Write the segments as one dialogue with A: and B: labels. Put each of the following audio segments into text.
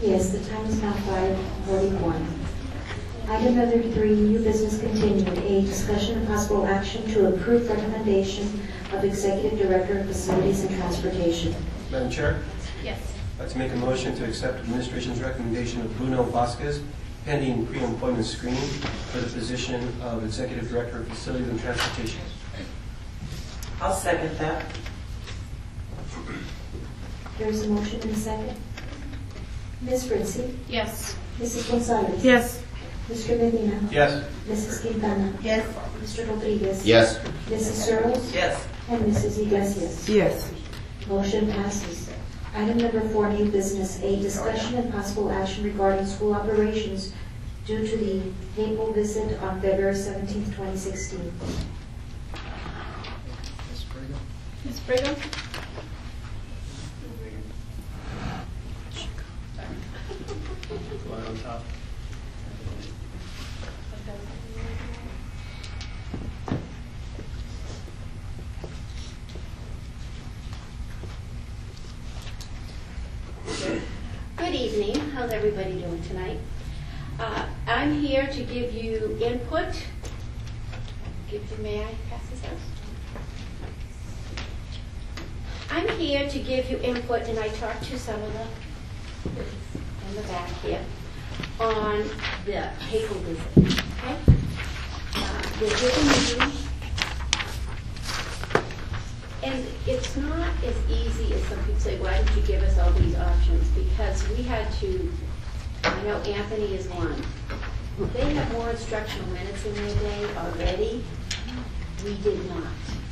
A: Yes, the time is now 5:41. Item number 3, new business continued. A, discussion and possible action to approve recommendation of Executive Director of Facilities and Transportation.
B: Madam Chair,
C: Yes.
B: I'd like to make a motion to accept administration's recommendation of Bruno Vasquez pending pre-employment screening for the position of Executive Director of Facilities and Transportation.
D: I'll second that.
A: There's a motion and a second. Ms. Ritchie,
C: Yes.
A: Mrs. Gonzalez.
C: Yes.
A: Mr. Medina.
B: Yes.
A: Mrs. Quintana.
D: Yes.
A: Mr. Rodriguez.
E: Yes.
A: Mrs. Searles.
D: Yes.
A: And Mrs. Iglesias.
C: Yes.
A: Motion passes. Item number 4, new business. A, discussion and possible action regarding school operations due to the papal visit on February 17, 2016.
C: Ms. Brigham?
B: On top.
F: Good evening. How's everybody doing tonight? I'm here to give you input. May I pass this out? I'm here to give you input, and I talked to some of the in the back here on the papal visit. Okay? We're giving you. And it's not as easy as some people say, why did you give us all these options? Because we had to, I know Anthony is one. They have more instructional minutes in their day already. We did not.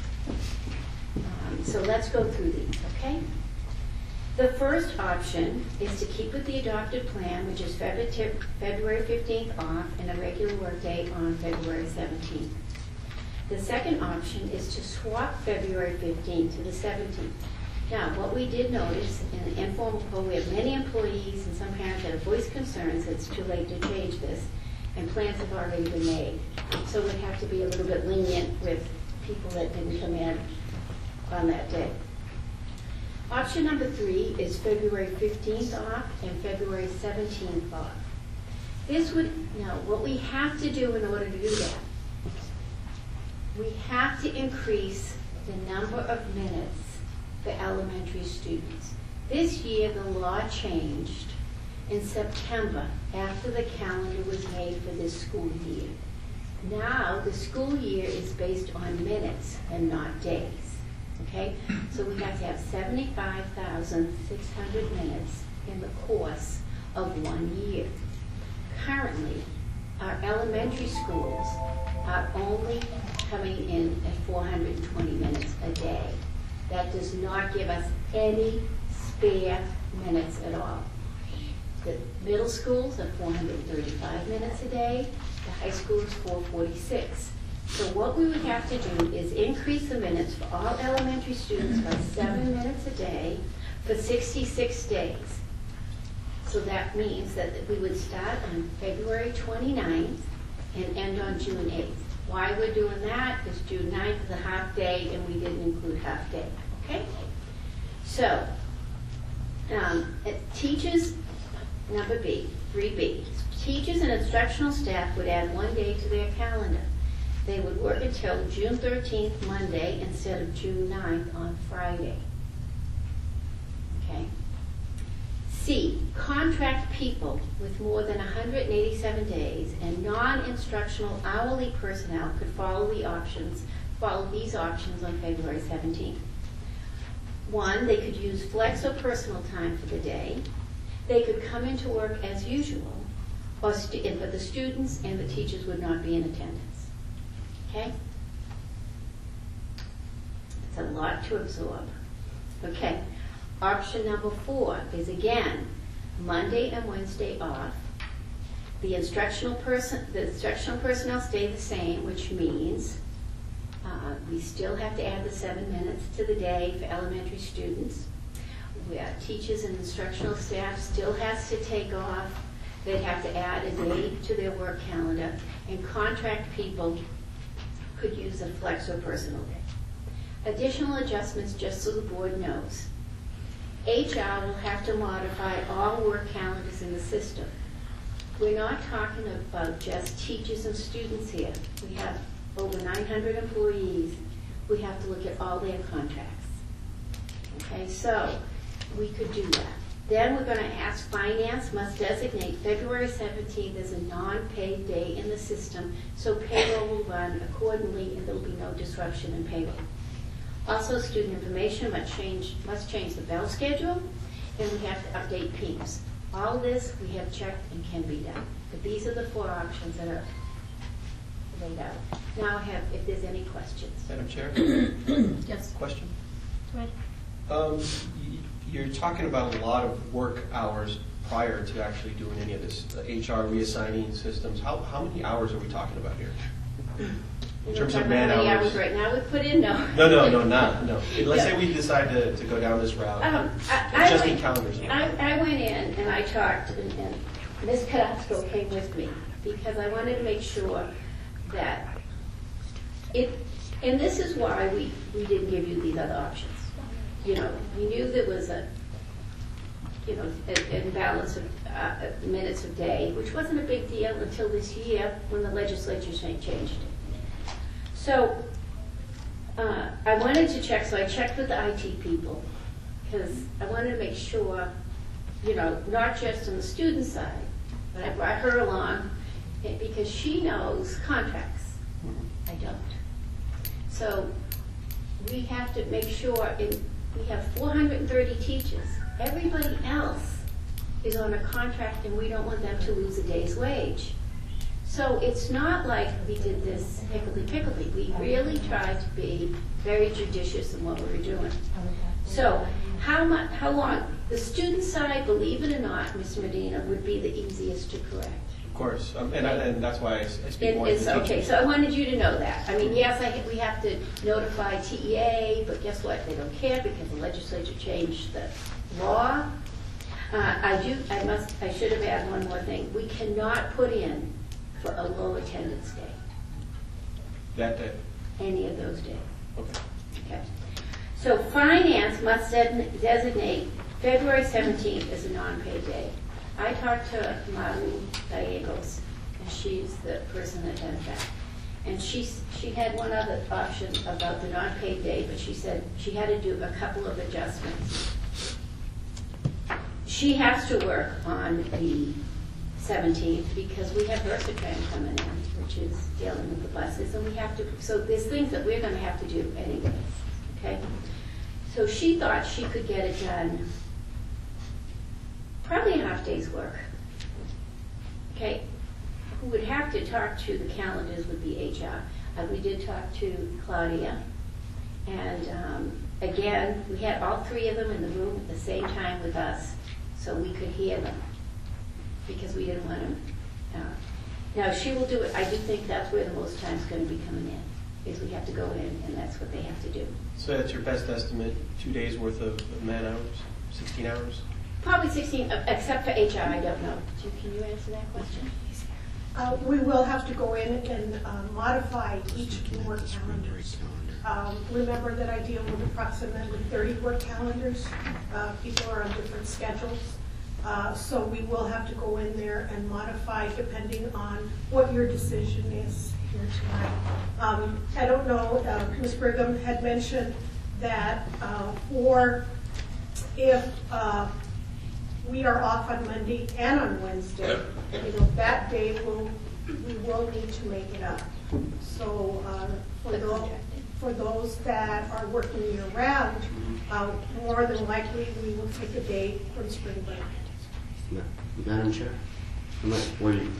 F: So let's go through these, okay? The first option is to keep with the adopted plan, which is February 15th off and a regular workday on February 17th. The second option is to swap February 15th to the 17th. Now, what we did notice in the informal poll, we have many employees and some parents that have voiced concerns that it's too late to change this, and plans have already been made. So we'd have to be a little bit lenient with people that didn't come in on that day. Option number 3 is February 15th off and February 17th off. This would, now, what we have to do in order to do that, we have to increase the number of minutes for elementary students. This year, the law changed in September after the calendar was made for this school year. Now, the school year is based on minutes and not days. Okay? So we have to have 75,600 minutes in the course of 1 year. Currently, our elementary schools are only coming in at 420 minutes a day. That does not give us any spare minutes at all. The middle schools are 435 minutes a day. The high school is 446. So what we would have to do is increase the minutes for all elementary students by 7 minutes a day for 66 days. So that means that we would start on February 29th and end on June 8th. Why we're doing that is June 9th is a half day and we didn't include half day. Okay? So, teachers, number B, 3B. Teachers and instructional staff would add 1 day to their calendar. They would work until June 13th, Monday, instead of June 9th on Friday. Okay? C, contract people with more than 187 days and non-instructional hourly personnel could follow these options on February 17th. 1, they could use flex or personal time for the day. They could come into work as usual, but the students and the teachers would not be in attendance. Okay? It's a lot to absorb. Okay. Option number 4 is, again, Monday and Wednesday off. The instructional personnel stay the same, which means we still have to add the 7 minutes to the day for elementary students. Teachers and instructional staff still has to take off. They'd have to add a day to their work calendar, and contract people could use a flex or personal day. Additional adjustments, just so the board knows. HR will have to modify all work calendars in the system. We're not talking about just teachers and students here. We have over 900 employees. We have to look at all their contracts. Okay, so we could do that. Then we're going to ask finance must designate February 17th as a non-paid day in the system, so payroll will run accordingly and there will be no disruption in payroll. Also, student information must change the bell schedule, and we have to update PEEMS. All this we have checked and can be done. But these are the 4 options that are laid out. Now if there's any questions.
B: Madam Chair?
C: Yes.
B: Question?
C: Go ahead.
B: You're talking about a lot of work hours prior to actually doing any of this, HR reassigning systems. How many hours are we talking about here? In terms of man
F: How many
B: hours?
F: hours right now we put in? No.
B: No. Let's say we decide to go down this route. Just in calendars.
F: I went in and I talked, and Ms. Pedastro came with me because I wanted to make sure that and this is why we didn't give you these other options. You know, we knew there was an imbalance of minutes a day, which wasn't a big deal until this year when the legislature changed it. So I wanted to check, so I checked with the IT people because I wanted to make sure, not just on the student side, but I brought her along because she knows contracts. I don't. So we have to make sure, we have 430 teachers. Everybody else is on a contract and we don't want them to lose a day's wage. So it's not like we did this hickledy-pickledy. We really tried to be very judicious in what we were doing. So how long? The student side, believe it or not, Mr. Medina, would be the easiest to correct.
B: Of course, and that's why I speak more to the
F: Okay,
B: teachers.
F: so I wanted you to know that. I mean, yes, we have to notify TEA, but guess what? They don't care because the legislature changed the law. I should have added one more thing. We cannot put in for a low attendance day.
B: That day.
F: Any of those days.
B: Okay.
F: Okay. So finance must designate February 17th as a non-paid day. I talked to Maru Gallegos, and she's the person that does that. And she had one other option about the non-paid day, but she said she had to do a couple of adjustments. She has to work on the 17th because we have Versatran coming in, which is dealing with the buses, and we have to, so there's things that we're going to have to do anyways, okay? So she thought she could get it done probably a half day's work. Okay, who would have to talk to the calendars would be HR. We did talk to Claudia, and again, we had all 3 of them in the room at the same time with us, so we could hear them, because we didn't want them. Now, she will do it. I do think that's where the most time's going to be coming in, is we have to go in, and that's what they have to do.
B: So that's your best estimate, 2 days worth of man hours, 16 hours?
F: Probably 16, except for HR, I don't know. Can you answer that question?
E: We will have to go in and modify each work calendar. Remember that I deal with approximately 30 work calendars. People are on different schedules. So we will have to go in there and modify depending on what your decision is here tonight. I don't know, Ms. Brigham had mentioned that if we are off on Monday and on Wednesday, that day we will need to make it up. So for those that are working year round, more than likely we will take a day from spring break.
G: Madam Chair?
B: I just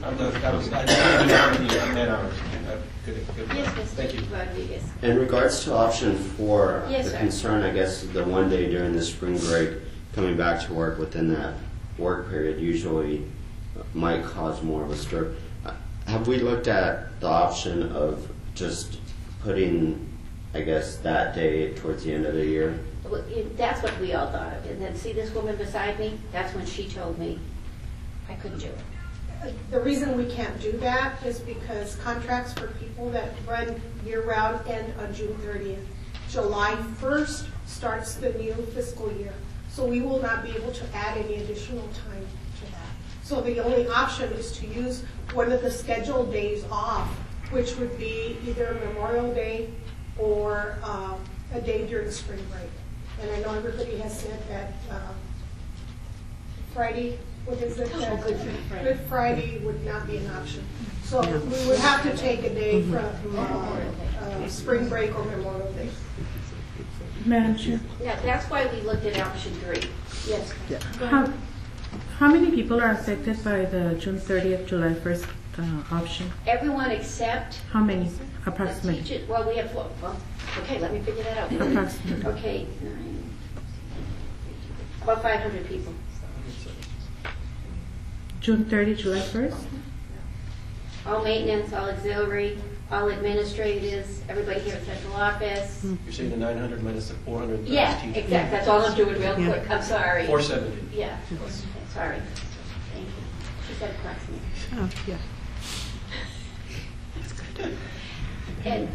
B: man hours. Good.
F: Yes,
B: Thank you.
F: Mr. Rodriguez.
G: In regards to option 4,
F: Yes,
G: the
F: sir.
G: concern, I guess, the one day during the spring break, coming back to work within that work period usually might cause more of a stir. Have we looked at the option of just putting, I guess, that day towards the end of the year?
F: Well, that's what we all thought of. And then see this woman beside me? That's when she told me I couldn't do it.
E: The reason we can't do that is because contracts for people that run year-round end on June 30th. July 1st starts the new fiscal year. So we will not be able to add any additional time to that. So the only option is to use one of the scheduled days off, which would be either Memorial Day or a day during spring break. And I know everybody has said that Friday, what is it? Good Friday would not be an option. So we would have to take a day from spring break or Memorial Day.
H: Madam Chair,
F: Now, that's why we looked at option 3. Yes.
H: how many people are affected by the June 30th, July 1st option?
F: Everyone except
H: How many,
F: the
H: approximately?
F: teachers. Well, we have, well, okay, let me figure that out.
H: Approximately.
F: Okay, about 500 people.
H: June 30, July 1st?
F: All maintenance, all auxiliary, all administrators, everybody here at central office.
B: You're saying the 900 minus the 400?
F: Yeah, exactly. That's all I'm doing real quick. I'm sorry.
B: 470.
F: Yeah, sorry. Thank you. She said approximately.
H: Oh, yeah.
F: And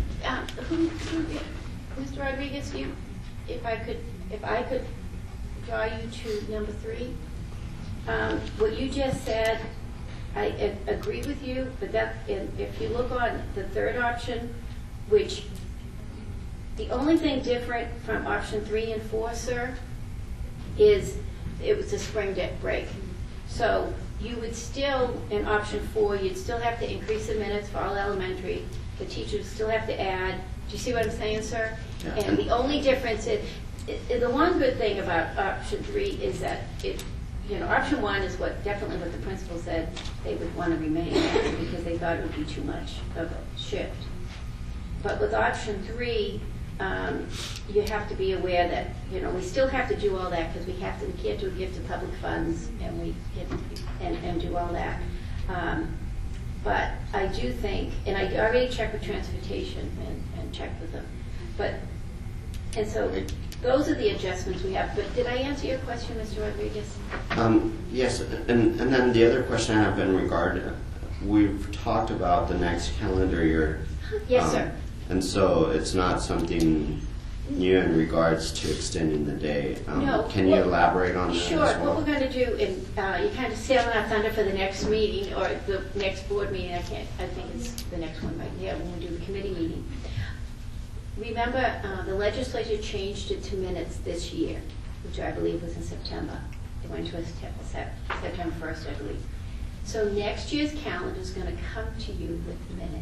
F: Mr. Rodriguez, if I could draw you to number 3. What you just said, I agree with you, but if you look on the third option, which the only thing different from option 3 and 4, sir, is it was a spring break. So you would still, in option 4, you'd still have to increase the minutes for all elementary. The teachers still have to add. Do you see what I'm saying, sir?
G: Yeah.
F: And the only difference is, the one good thing about option 3 is that option 1 is definitely what the principal said they would want to remain at because they thought it would be too much of a shift. But with option 3, you have to be aware that we still have to do all that because we can't do a gift of public funds and do all that. But I do think, and I already checked with transportation and checked with them. And so those are the adjustments we have. But did I answer your question, Mr. Rodriguez?
G: Yes, and then the other question I have in regard, we've talked about the next calendar year.
F: Yes, sir.
G: And so it's not something new in regards to extending the day.
F: No.
G: Can you elaborate on that
F: Sure.
G: as well?
F: What we're going to do, and you kind of sailing our thunder for the next meeting or the next board meeting. I think it's the next one right here when we do the committee meeting. Remember, the legislature changed it to minutes this year, which I believe was in September. It went to a September 1st, I believe. So next year's calendar is going to come to you with minutes.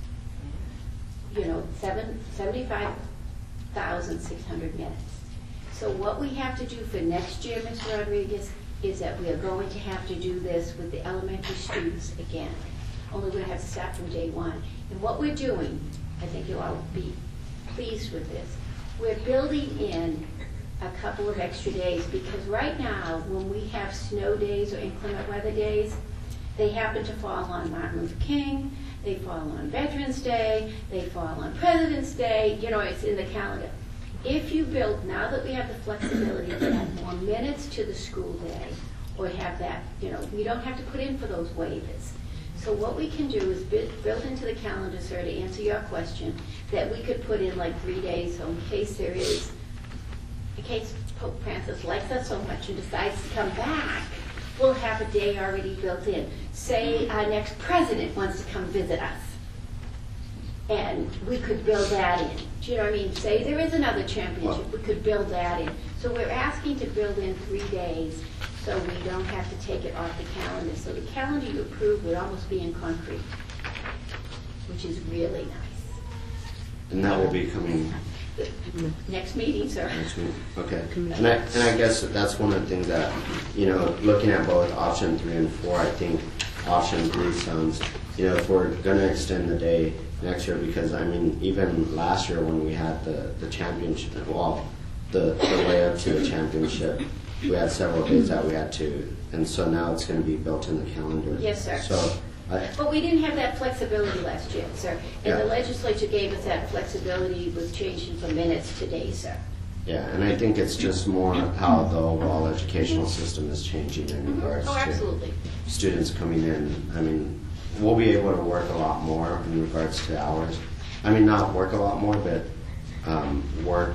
F: 75,600 minutes. So what we have to do for next year, Mr. Rodriguez, is that we are going to have to do this with the elementary students again. Only we're going to have to start from day 1. And what we're doing, I think you'll all be pleased with this, we're building in a couple of extra days because right now when we have snow days or inclement weather days, they happen to fall on Martin Luther King, they fall on Veterans Day, they fall on President's Day, it's in the calendar. If you build, now that we have the flexibility to add more minutes to the school day or have that, we don't have to put in for those waivers. So what we can do is build into the calendar, sir, to answer your question, that we could put in like 3 days, so in case Pope Francis likes us so much and decides to come back, we'll have a day already built in. Say our next president wants to come visit us, and we could build that in. Do you know what I mean? Say there is another championship, we could build that in. So we're asking to build in 3 days so we don't have to take it off the calendar. So the calendar you approve would almost be in concrete, which is really nice.
G: And that will be coming
F: Next meeting, sir.
G: next week. Okay. And I guess that's one of the things that, looking at both option 3 and 4, I think option 3 sounds, if we're going to extend the day next year, because even last year when we had the championship, the way up to the championship, we had several days that we had to, and so now it's going to be built in the calendar.
F: Yes, sir.
G: So,
F: But we didn't have that flexibility last year, sir. And
G: Yeah.
F: the legislature gave us that flexibility with changing from minutes to days, sir.
G: yeah, and I think it's just more how the overall educational system is changing in regards
F: Oh,
G: to
F: absolutely.
G: students coming in. We'll be able to work a lot more in regards to hours. Not work a lot more, but work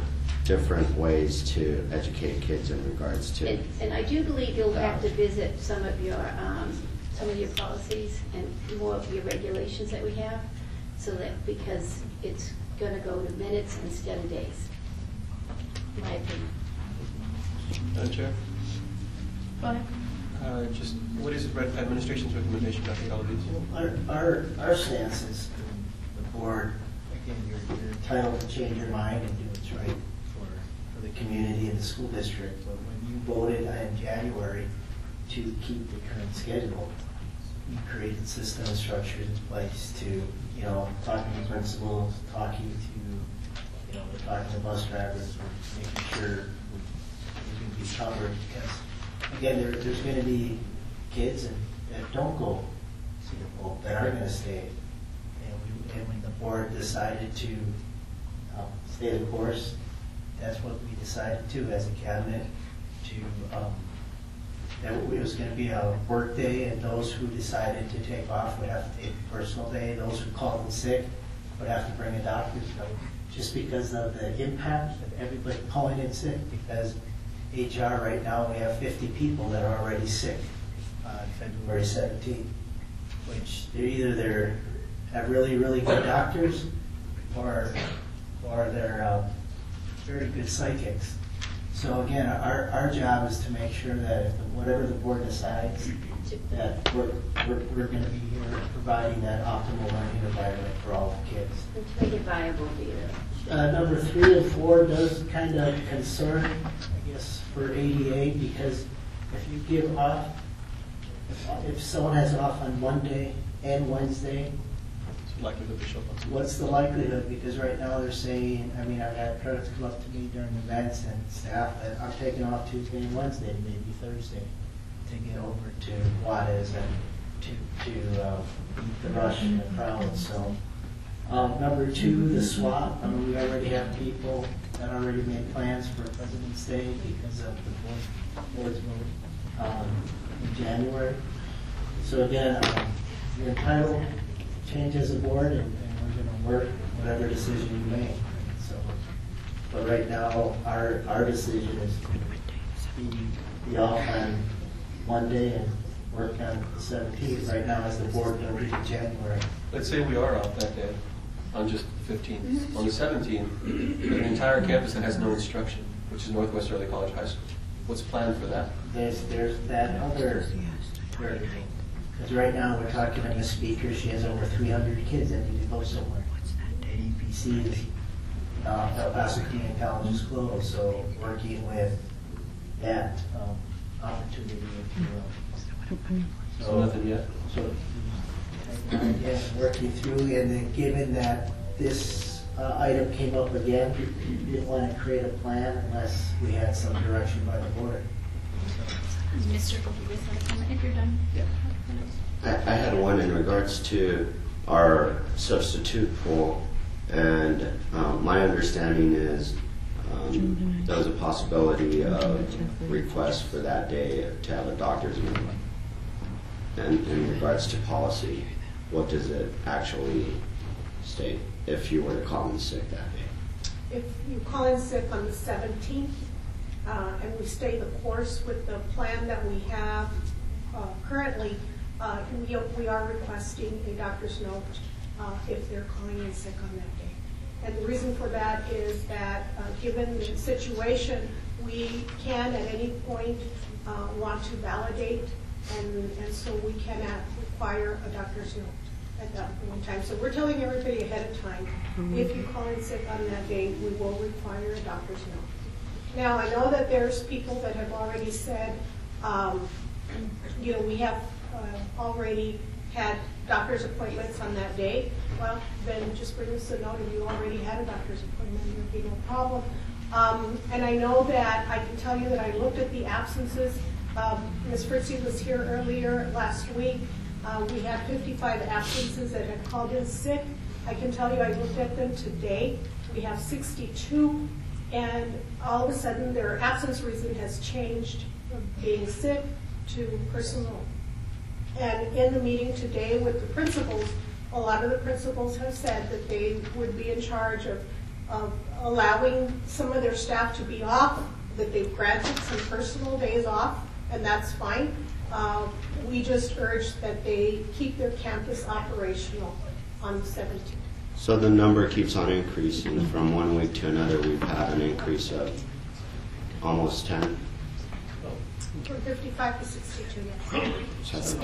G: different ways to educate kids in regards to.
F: And I do believe you'll have to visit some of your policies and more of your regulations that we have, so that, because it's going to go to minutes instead of days, in my opinion.
B: Madam Chair?
C: Go ahead.
B: Just, what is administration's recommendation, Dr. Galaviz?
I: Our stance is the board, again, you're entitled to change your mind and do what's right for the community and the school district. But when you voted in January to keep the current schedule, you created system and structures in place to, talking to principals, talking to, we're talking to bus drivers, we're making sure we're going to be covered, because again, there's going to be kids that don't go see the Pope, that are going to stay. And when the board decided to stay the course, that's what we decided to as a cabinet, to that it was going to be a work day, and those who decided to take off would have to take a personal day. Those who called in sick would have to bring a doctor's note, just because of the impact of everybody calling in sick. Because HR right now, we have 50 people that are already sick on February 17th, which they're have really, really good doctors, or they're very good psychics. So again, our job is to make sure that whatever the board decides, that we're going to be here providing that optimal learning environment for all the kids.
F: To make it viable for you.
I: Number 3 and 4 does kind of concern, I guess, for ADA, because if you give off, if someone has off on Monday and Wednesday,
B: Likelihood to show up.
I: what's the likelihood? Because right now they're saying, I've had parents come up to me during events and staff that I'm taking off Tuesday and Wednesday, maybe Thursday, to get over to Juarez and to beat the rush and the crowd. So number 2, the swap. We already have people that already made plans for President's Day because of the board's vote in January. So again, you're entitled change as a board, and we're going to work whatever decision you make. So, but right now, our decision is to be off on Monday and work on the 17th. Right now, as the board going to reach January.
B: Let's say we are off that day, on just the 15th. On the 17th, an entire campus that has no instruction, which is Northwest Early College High School. What's planned for that?
I: There's that other. Because right now we're talking to Ms. Speaker, she has over 300 kids that need to go somewhere. ADPC is, El Pasadena College is closed, so working with that opportunity, if you will.
B: So nothing yet?
I: So, yes, working through, and then given that this item came up again, we didn't want to create a plan unless we had some direction by the board.
C: Mr. Rodriguez had a comment if you're done.
I: Yeah.
G: I had one in regards to our substitute pool, and my understanding is there was a possibility of request for that day to have a doctor's note. And in regards to policy, what does it actually state if you were to call in sick that day?
E: If you call in sick on the 17th, and we stay the course with the plan that we have currently, we are requesting a doctor's note if they're calling in sick on that day. And the reason for that is that given the situation, we can at any point want to validate, and so we cannot require a doctor's note at that point in time. So we're telling everybody ahead of time, if you call in sick on that day, we will require a doctor's note. Now, I know that there's people that have already said, we have already had doctor's appointments on that day. Well, then just bring us a note if you already had a doctor's appointment, there'd be no problem. And I know that I can tell you that I looked at the absences. Ms. Fritzy was here earlier last week. We had 55 absences that had called in sick. I can tell you I looked at them today. We have 62, and all of a sudden their absence reason has changed from being sick to personal. And in the meeting today with the principals, a lot of the principals have said that they would be in charge of of allowing some of their staff to be off, that they've granted some personal days off, and that's fine. We just urge that they keep their campus operational on the 17th.
G: So the number keeps on increasing from one week to another. We've had an increase of almost 10.
E: From 55 to 62, yes.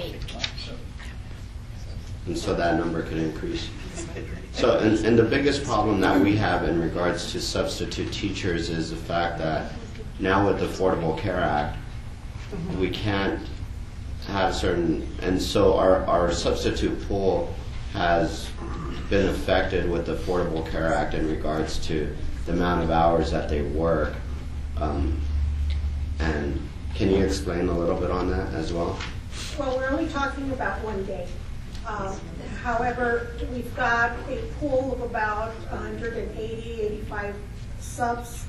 G: And so that number could increase. So, and the biggest problem that we have in regards to substitute teachers is the fact that now with the Affordable Care Act, we can't have certain, and so our substitute pool has been affected with the Affordable Care Act in regards to the amount of hours that they work. And can you explain a little bit on that as well?
E: Well, we're only talking about one day. However, we've got a pool of about 180, 85 subs.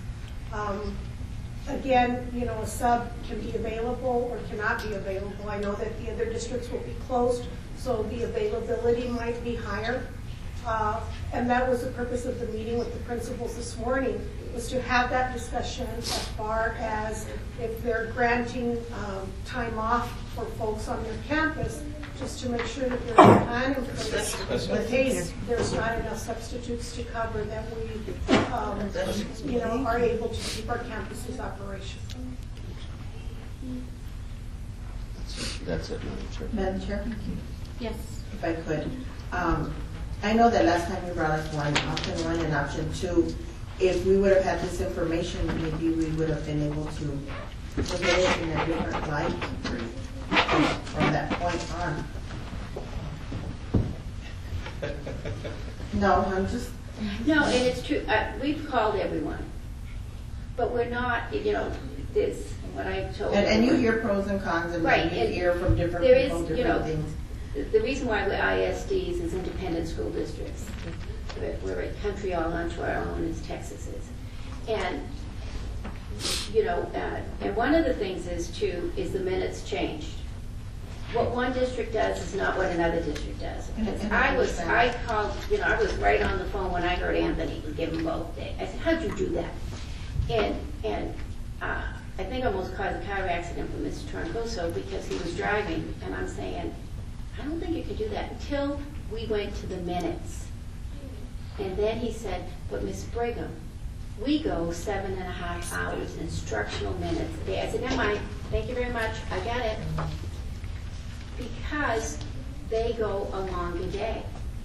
E: Again, you know, a sub can be available or cannot be available. I know that the other districts will be closed, so the availability might be higher. And that was the purpose of the meeting with the principals this morning, was to have that discussion as far as if they're granting time off for folks on their campus, just to make sure that there's a plan in place in case there's not enough substitutes to cover, that we, you know, are able to keep our campuses operational.
G: That's it, Madam Chair.
J: Madam Chair,
C: Yes.
J: if I could. I know that last time you brought us option one and option two. If we would have had this information, maybe we would have been able to look at it in a different light from that point on. No, I'm just,
F: No, and it's true, we've called everyone, but we're not, you know, this, what I told.
J: and you hear pros and cons, and
F: Right,
J: you
F: and
J: hear from different
F: there
J: people,
F: is, you know,
J: different things.
F: The reason why we're ISDs is independent school districts. We're a country all onto our own, as Texas is. And, you know, and one of the things is too, is the minutes changed. What one district does is not what another district does. Because I called, you know, I was right on the phone when I heard Anthony give them both days. I said, how'd you do that? And I think I almost caused a car accident for Mr. Troncoso because he was driving, and I'm saying, I don't think you could do that until we went to the minutes. And then he said, but Ms. Brigham, we go 7.5 hours instructional minutes a day. I said, never mind, thank you very much, I got it. Because they go a longer day.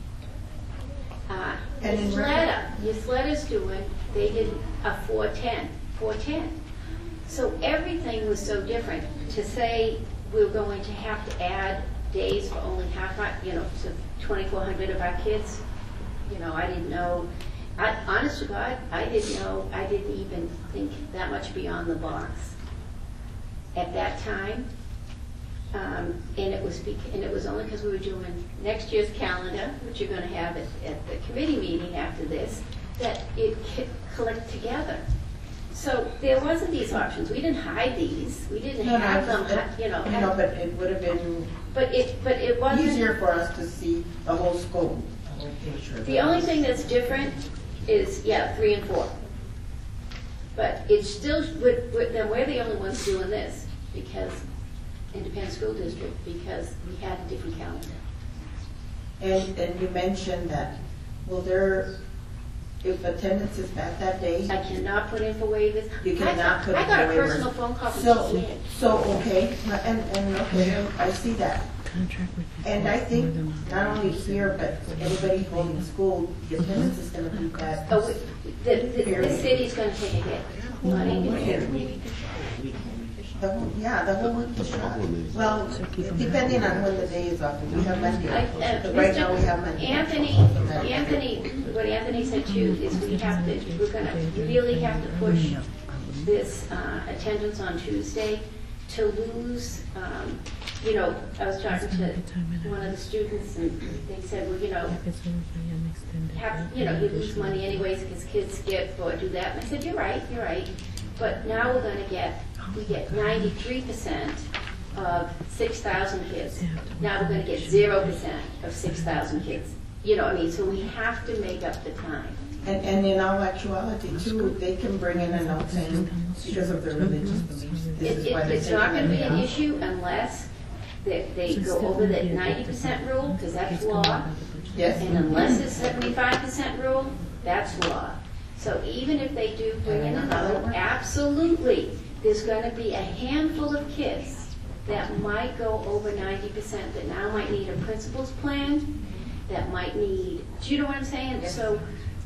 F: Ysleta's doing, they did a 410. So everything was so different. To say we're going to have to add days for only half, you know, so 2,400 of our kids, you know, I didn't know. Honest to God, I didn't know. I didn't even think that much beyond the box at that time. And it was only because we were doing next year's calendar, which you're going to have at the committee meeting after this, that it collect together. So there wasn't these options. We didn't hide these. We didn't have them. You know.
J: No, but it would have been
F: But it wasn't
J: easier for us to see the whole scope.
F: The only thing that's different is, 3 and 4. But it's still, then we're the only ones doing this, because, independent school district, because we had a different calendar.
J: And you mentioned that, if attendance is bad that day,
F: I cannot put in for waivers.
J: you cannot put in for waivers.
F: I got a personal phone call from Suzanne.
J: So, okay, and okay, I see that. And I think not only here, but everybody holding school, the attendance is going to be bad.
F: Oh, the city's going to take a hit.
J: The whole week.
G: The problem is,
J: Well, depending on when the day is off, if we have Monday. But right
F: Mr.
J: now we have Monday.
F: What Anthony said too is we're going to really have to push this attendance on Tuesday to lose, you know, I was talking to one of the students and they said, well, you lose money anyways because kids skip or do that. And I said, you're right. But now we're going to get 93% of 6,000 kids. Now we're going to get 0% of 6,000 kids. You know what I mean? So we have to make up the time.
J: And in all actuality too, they can bring in a note saying, because of their religious beliefs, this is why they're
F: It's not going to be
J: taking
F: an
J: it
F: issue unless they go over that 90% rule, because that's law.
J: Yes.
F: And unless it's 75% rule, that's law. So even if they do bring in another, absolutely, there's going to be a handful of kids that might go over 90%, that now might need a principal's plan, that might need, do you know what I'm saying? So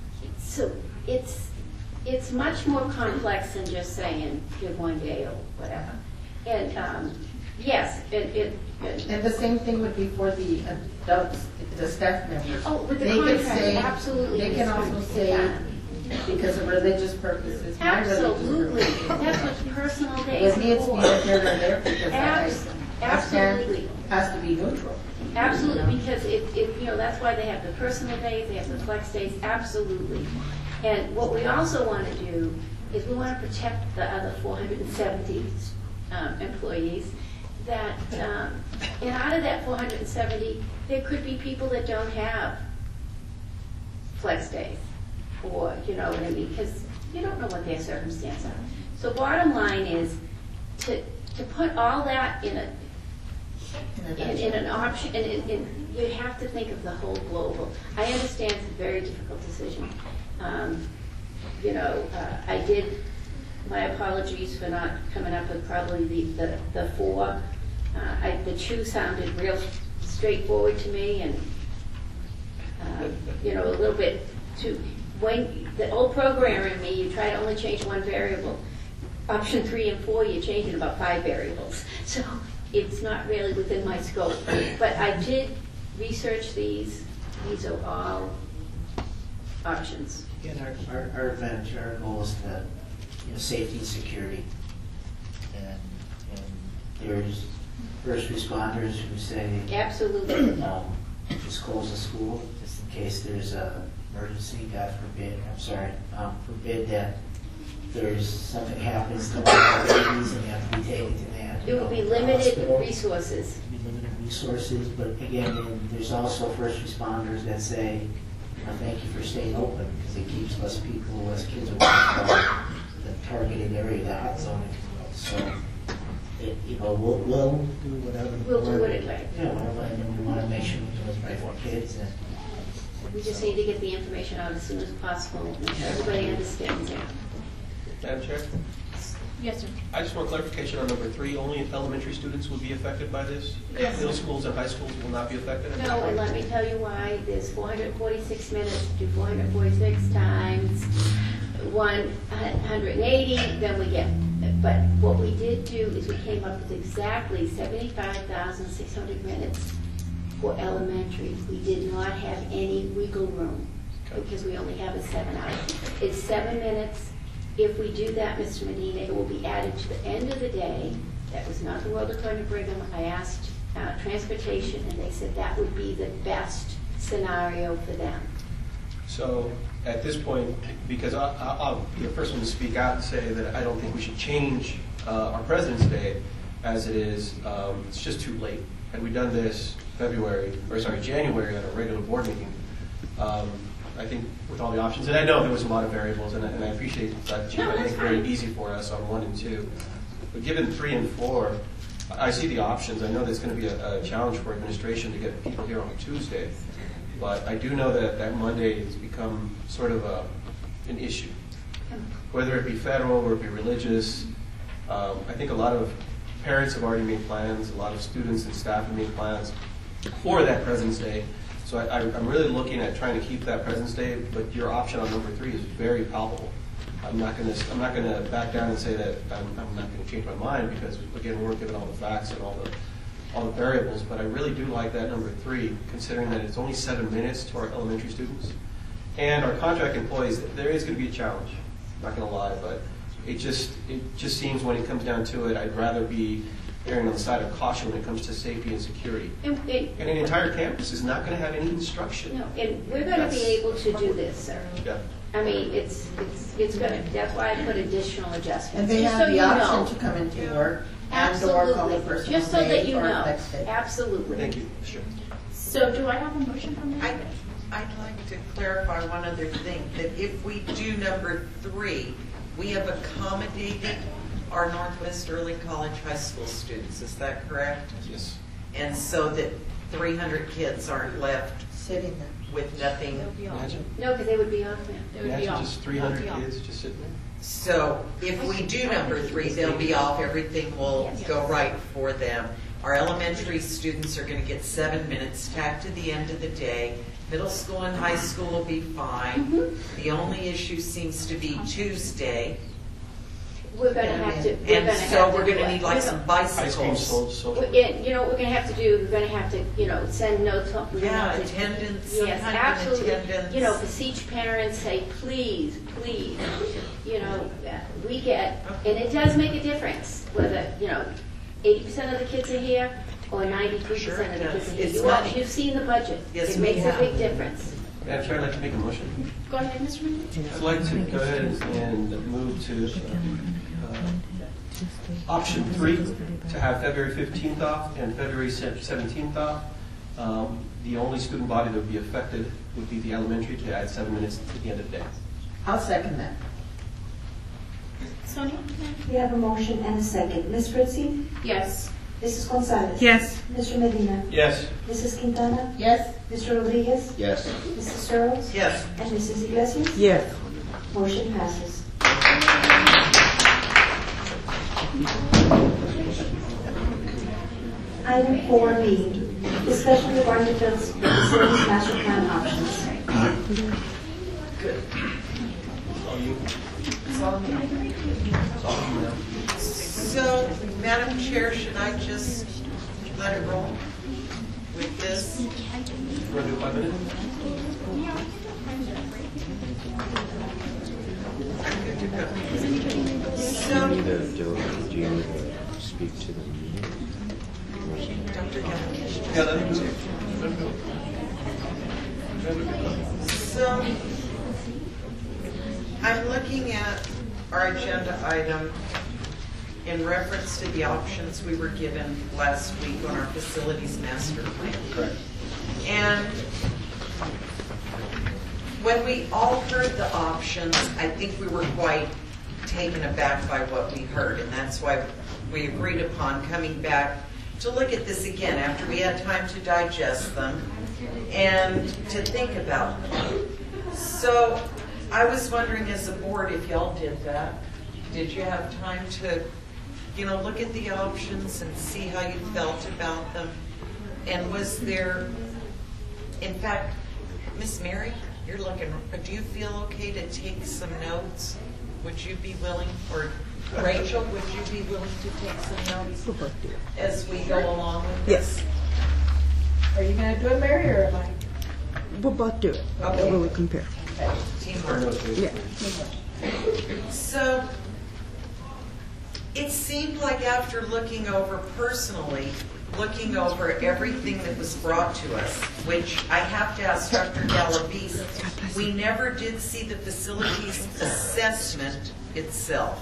F: it's much more complex than just saying give 1 day or whatever. And yes,
J: And the same thing would be for the adults, the staff members.
F: oh, with the
J: They could
F: contract,
J: say,
F: absolutely.
J: they can also say, because of religious purposes, my religious
F: Absolutely.
J: purposes.
F: That's what personal days
J: It needs to be
F: for.
J: here or there because
F: Absolutely.
J: has to be neutral.
F: Absolutely, because if, that's why they have the personal days, they have the flex days, absolutely. And what we also want to do is we want to protect the other 470 employees that, and out of that 470, there could be people that don't have flex days, or, you know what I mean, because you don't know what their circumstances are. So bottom line is to put all that in an option, and you have to think of the whole global. I understand it's a very difficult decision. I did, my apologies for not coming up with probably the 4. The 2 sounded real straightforward to me, and a little bit too. When the old programmer in me, you try to only change 1 variable. Option 3 and 4, you're changing about 5 variables. So it's not really within my scope. But I did research these. These are all options.
I: Again, our advantage, our goal is to, safety and security. And there's first responders who say,
F: Absolutely.
I: Just close the school, just in case there's a emergency, God forbid, forbid that there's something happens to one of the babies and they have to be taken to that.
F: It would be limited
I: hospital.
F: resources.
I: It would be limited resources, but again, then there's also first responders that say, thank you for staying open, because it keeps less people, less kids away from the targeted area, the hot zone, if you will. So, we'll do whatever.
F: We'll do what it takes.
I: Yeah, whatever, and then we want to make sure we do what's right for kids. And
F: We just need to get the information out as soon as possible, make sure everybody understands it.
B: Madam Chair,
C: Yes, sir.
B: I just want clarification on number 3. Only elementary students will be affected by this?
F: Yes.
B: Middle schools and high schools will not be affected?
F: No, and let me tell you why. There's 446 minutes, do 446 times 180, then we get, but what we did do is we came up with exactly 75,600 minutes for elementary. We did not have any wiggle room because we only have a 7 hour. It's 7 minutes. If we do that, Mr. Medina, it will be added to the end of the day. That was not the world according to Brigham. I asked transportation, and they said that would be the best scenario for them.
B: So at this point, because I'll be the first one to speak out and say that I don't think we should change our President's Day as it is. It's just too late. Had we done this January at a regular board meeting, I think with all the options, and I know there was a lot of variables, and I appreciate that Chief, I think very easy for us on 1 and 2. But given 3 and 4, I see the options. I know there's going to be a challenge for administration to get people here on Tuesday, but I do know that Monday has become sort of an issue, whether it be federal or it be religious. I think a lot of parents have already made plans. A lot of students and staff have made plans for that President's Day. So I'm really looking at trying to keep that President's Day, but your option on number 3 is very palpable. I'm not going to back down and say that I'm not going to change my mind because, again, we're given all the facts and all the variables. But I really do like that number 3, considering that it's only 7 minutes to our elementary students and our contract employees. There is going to be a challenge. I'm not going to lie, but it just seems when it comes down to it, I'd rather be erring on the side of caution when it comes to safety and security. And an entire campus is not going to have any instruction.
F: No, and we're going to be able to do this, sir.
B: Yeah.
F: I mean, it's going to. That's why I put additional adjustments.
J: And they
F: just
J: have
F: so
J: the
F: you
J: option
F: know.
J: to come into work and
F: Absolutely.
J: or call a personal
F: Just so that
J: day
F: you
J: or
F: know.
J: flex day.
F: Absolutely.
B: Thank you. Sure.
C: So do I have a motion from the?
D: I'd like to clarify one other thing, that if we do number 3, we have accommodated our Northwest Early College High School students, is that correct?
B: Yes.
D: And so that 300 kids aren't left
J: Sitting there.
D: with nothing.
B: Imagine,
F: No, because they would be off now.
C: They would be
B: imagine
C: off.
B: just 300 kids just sitting there.
D: So if we do number 3, they'll be off, everything will go right for them. Our elementary students are going to get 7 minutes tacked to the end of the day. Middle school and high school will be fine. The only issue seems to be Tuesday.
F: We're going to have to.
D: And so we're going to need like some
B: Ice cream
D: bicycles.
B: sold, so.
F: You know what we're going to have to do? We're going to have to, send notes. We're gonna
D: Yeah,
F: have to-
D: attendance, some
F: Yes,
D: kind of an
F: absolutely.
D: attendance.
F: Beseech parents, say, please, please. We get, and it does make a difference whether, 80% of the kids are here or 93%
D: Sure
F: of
D: it
F: the kids
D: does.
F: are here.
D: It's money.
F: You've seen the budget.
D: Yes,
F: It
D: we
F: makes a
D: have.
F: big difference.
B: Madam Chair, I'd like to make a motion.
C: Go ahead, Mr. Mendez.
B: I'd like to go ahead and move to option 3, to have February 15th off and February 17th off. The only student body that would be affected would be the elementary, to add 7 minutes at the end of the day.
J: I'll second that.
C: Sonia?
A: We have a motion and a second. Ms. Fritzie?
C: Yes.
A: Mrs. Gonzalez?
H: Yes.
A: Mr. Medina?
B: Yes.
A: Mrs. Quintana?
J: Yes?
A: Mr. Rodriguez?
G: Yes.
A: Mrs. Searles?
D: Yes.
A: And Mrs. Iglesias?
I: Yes.
A: Motion passes. Item 4B, discussion regarding the facilities master plan options.
D: So, Madam Chair, should I just let it roll with this?
B: You want to do 5 minutes?
D: I'm good to go.
G: Do you need to do you need to speak to the meeting?
D: Dr. Gallish.
B: Yeah, let me go.
D: So, I'm looking at our agenda item in reference to the options we were given last week on our facilities master plan.
B: Correct.
D: And when we all heard the options, I think we were quite taken aback by what we heard, and that's why we agreed upon coming back to look at this again after we had time to digest them and to think about them. So I was wondering as a board if y'all did that. Did you have time to, look at the options and see how you felt about them? And was there, in fact, Miss Mary, you're looking, do you feel okay to take some notes? Would you be willing, or Rachel, would you be willing to take some notes as we go along with this?
K: Yes. Are you going to do it, Mary, or am I? We'll both do it.
D: Okay.
K: That way we compare.
D: Teamwork.
K: Yeah.
D: So, it seemed like after looking over everything that was brought to us, which I have to ask Dr. Galavis, we never did see the facilities assessment itself.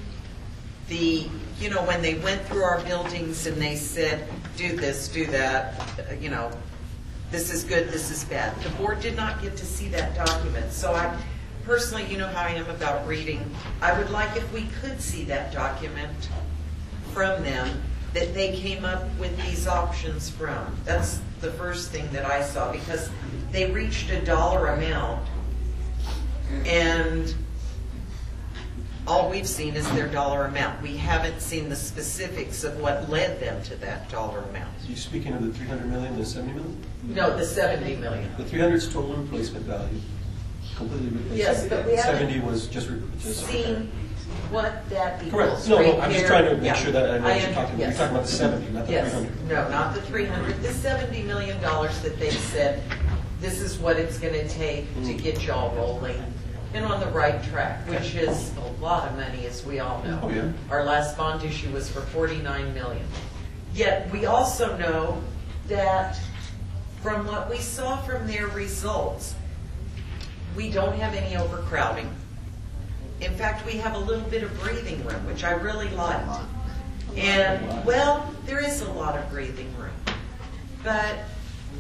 D: When they went through our buildings and they said, do this, do that, this is good, this is bad. The board did not get to see that document. So I personally, you know how I am about reading. I would like if we could see that document from them that they came up with these options from. That's the first thing that I saw, because they reached a dollar amount and all we've seen is their dollar amount. We haven't seen the specifics of what led them to that dollar amount.
B: Are you speaking of the 300 million and the 70 million?
D: No, the 70 million.
B: The 300 is total replacement value, completely replacement.
D: Yes, but we haven't
B: 70 was just
D: seen what that equals.
B: Correct. No, I'm just trying to make sure that I know what you're
D: am,
B: talking about.
D: yes.
B: You're talking about the 70, not the
D: Yes,
B: 300.
D: no, not the 300, the $70 million that they said, this is what it's going to take to get y'all rolling and on the right track, which is a lot of money, as we all know.
B: Oh, yeah.
D: Our last bond issue was for $49 million. Yet we also know that from what we saw from their results, we don't have any overcrowding. In fact, we have a little bit of breathing room, which I really liked. And, well, there is a lot of breathing room. But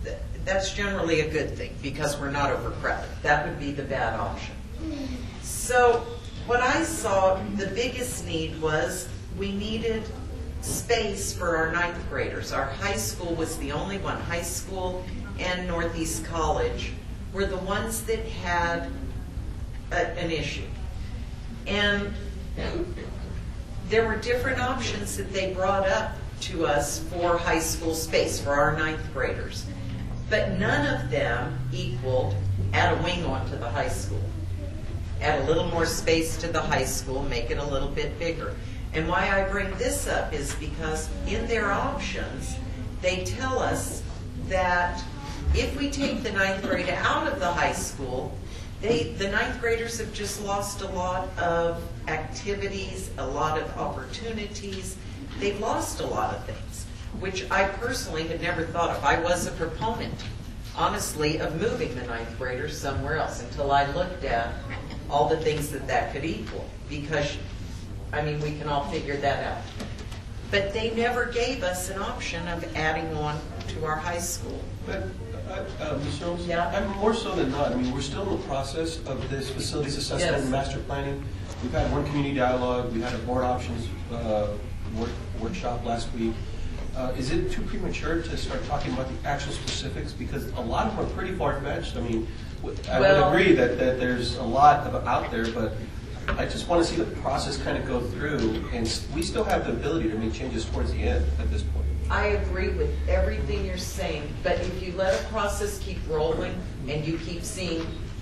D: that's generally a good thing because we're not overcrowded. That would be the bad option. So what I saw, the biggest need was we needed space for our 9th graders. Our high school was the only one. High school and Northeast College were the ones that had an issue. And there were different options that they brought up to us for high school space for our 9th graders. But none of them equaled add a wing onto the high school. Add a little more space to the high school, make it a little bit bigger. And why I bring this up is because in their options, they tell us that if we take the 9th grade out of the high school, the 9th graders have just lost a lot of activities, a lot of opportunities. They've lost a lot of things, which I personally had never thought of. I was a proponent, honestly, of moving the 9th graders somewhere else until I looked at all the things that could equal. Because, I mean, we can all figure that out. But they never gave us an option of adding on to our high school.
B: But, Ms. Rose,
D: Yeah.
B: I'm more so than not. I mean, we're still in the process of this facilities assessment
D: Yes.
B: and master planning. We've had one community dialogue. We had a board options workshop last week. Is it too premature to start talking about the actual specifics? Because a lot of them are pretty far-fetched. I mean, I would agree that there's a lot out there, but I just want to see the process kind of go through, and we still have the ability to make changes towards the end at this point.
D: I agree with everything you're saying, but if you let a process keep rolling and you keep seeing,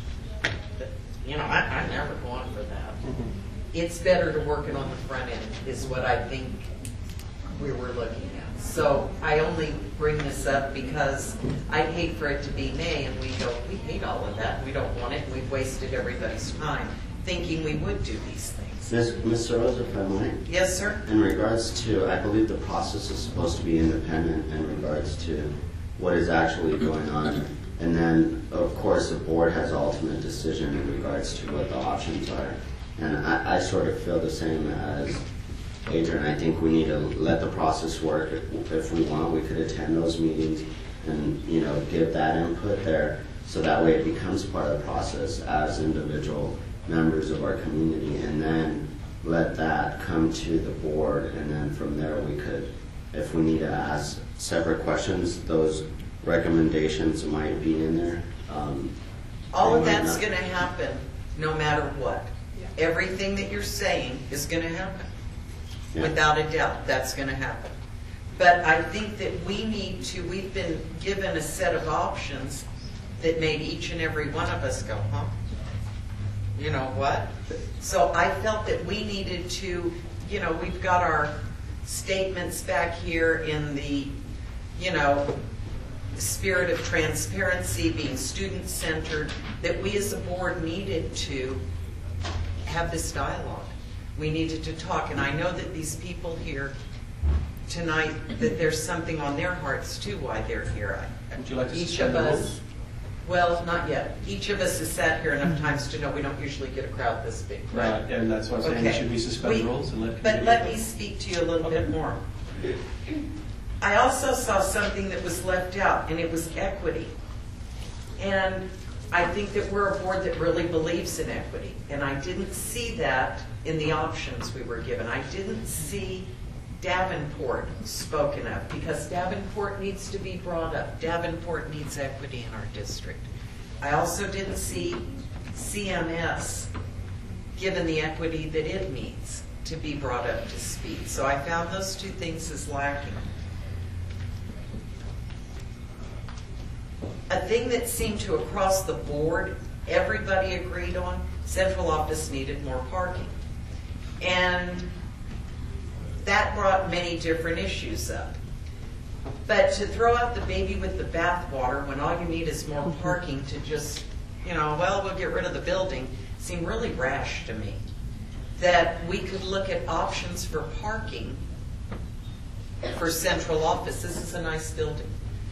D: I never go on for that. It's better to work it on the front end, is what I think we were looking at. So I only bring this up because I'd hate for it to be May and we go, we hate all of that, we don't want it, we've wasted everybody's time thinking we would do these things.
G: Mr. Rose, if I might?
D: Yes, sir?
G: In regards to, I believe the process is supposed to be independent in regards to what is actually going on. And then, of course, the board has ultimate decision in regards to what the options are. And I sort of feel the same as Adrian. I think we need to let the process work. If we want, we could attend those meetings and, give that input there so that way it becomes part of the process as individual members of our community, and then let that come to the board, and then from there we could, if we need to ask separate questions, those recommendations might be in there.
D: All of that's going to happen no matter what. Everything that you're saying is going to happen.
G: Yeah.
D: Without a doubt, that's going to happen. But I think that we've been given a set of options that made each and every one of us go, huh? You know what? So I felt that we needed to, we've got our statements back here in the, spirit of transparency, being student-centered, that we as a board needed to have this dialogue. We needed to talk, and I know that these people here tonight, that there's something on their hearts too why they're here.
B: Would you like to
D: Each
B: suspend
D: of
B: the
D: us,
B: rules?
D: well, not yet. Each of us has sat here enough times to know we don't usually get a crowd this big, right?
B: And that's what I'm saying.
D: Okay.
B: Should we suspend the rules and let
D: But
B: community
D: let
B: vote?
D: me speak to you a little
B: Okay.
D: bit more. I also saw something that was left out, and it was equity. And I think that we're a board that really believes in equity, and I didn't see that in the options we were given. I didn't see Davenport spoken of, because Davenport needs to be brought up. Davenport needs equity in our district. I also didn't see CMS given the equity that it needs to be brought up to speed. So I found those two things as lacking. A thing that seemed to across the board, everybody agreed on, central office needed more parking. And that brought many different issues up. But to throw out the baby with the bathwater when all you need is more parking to just, we'll get rid of the building, seemed really rash to me. That we could look at options for parking for central office. This is a nice building.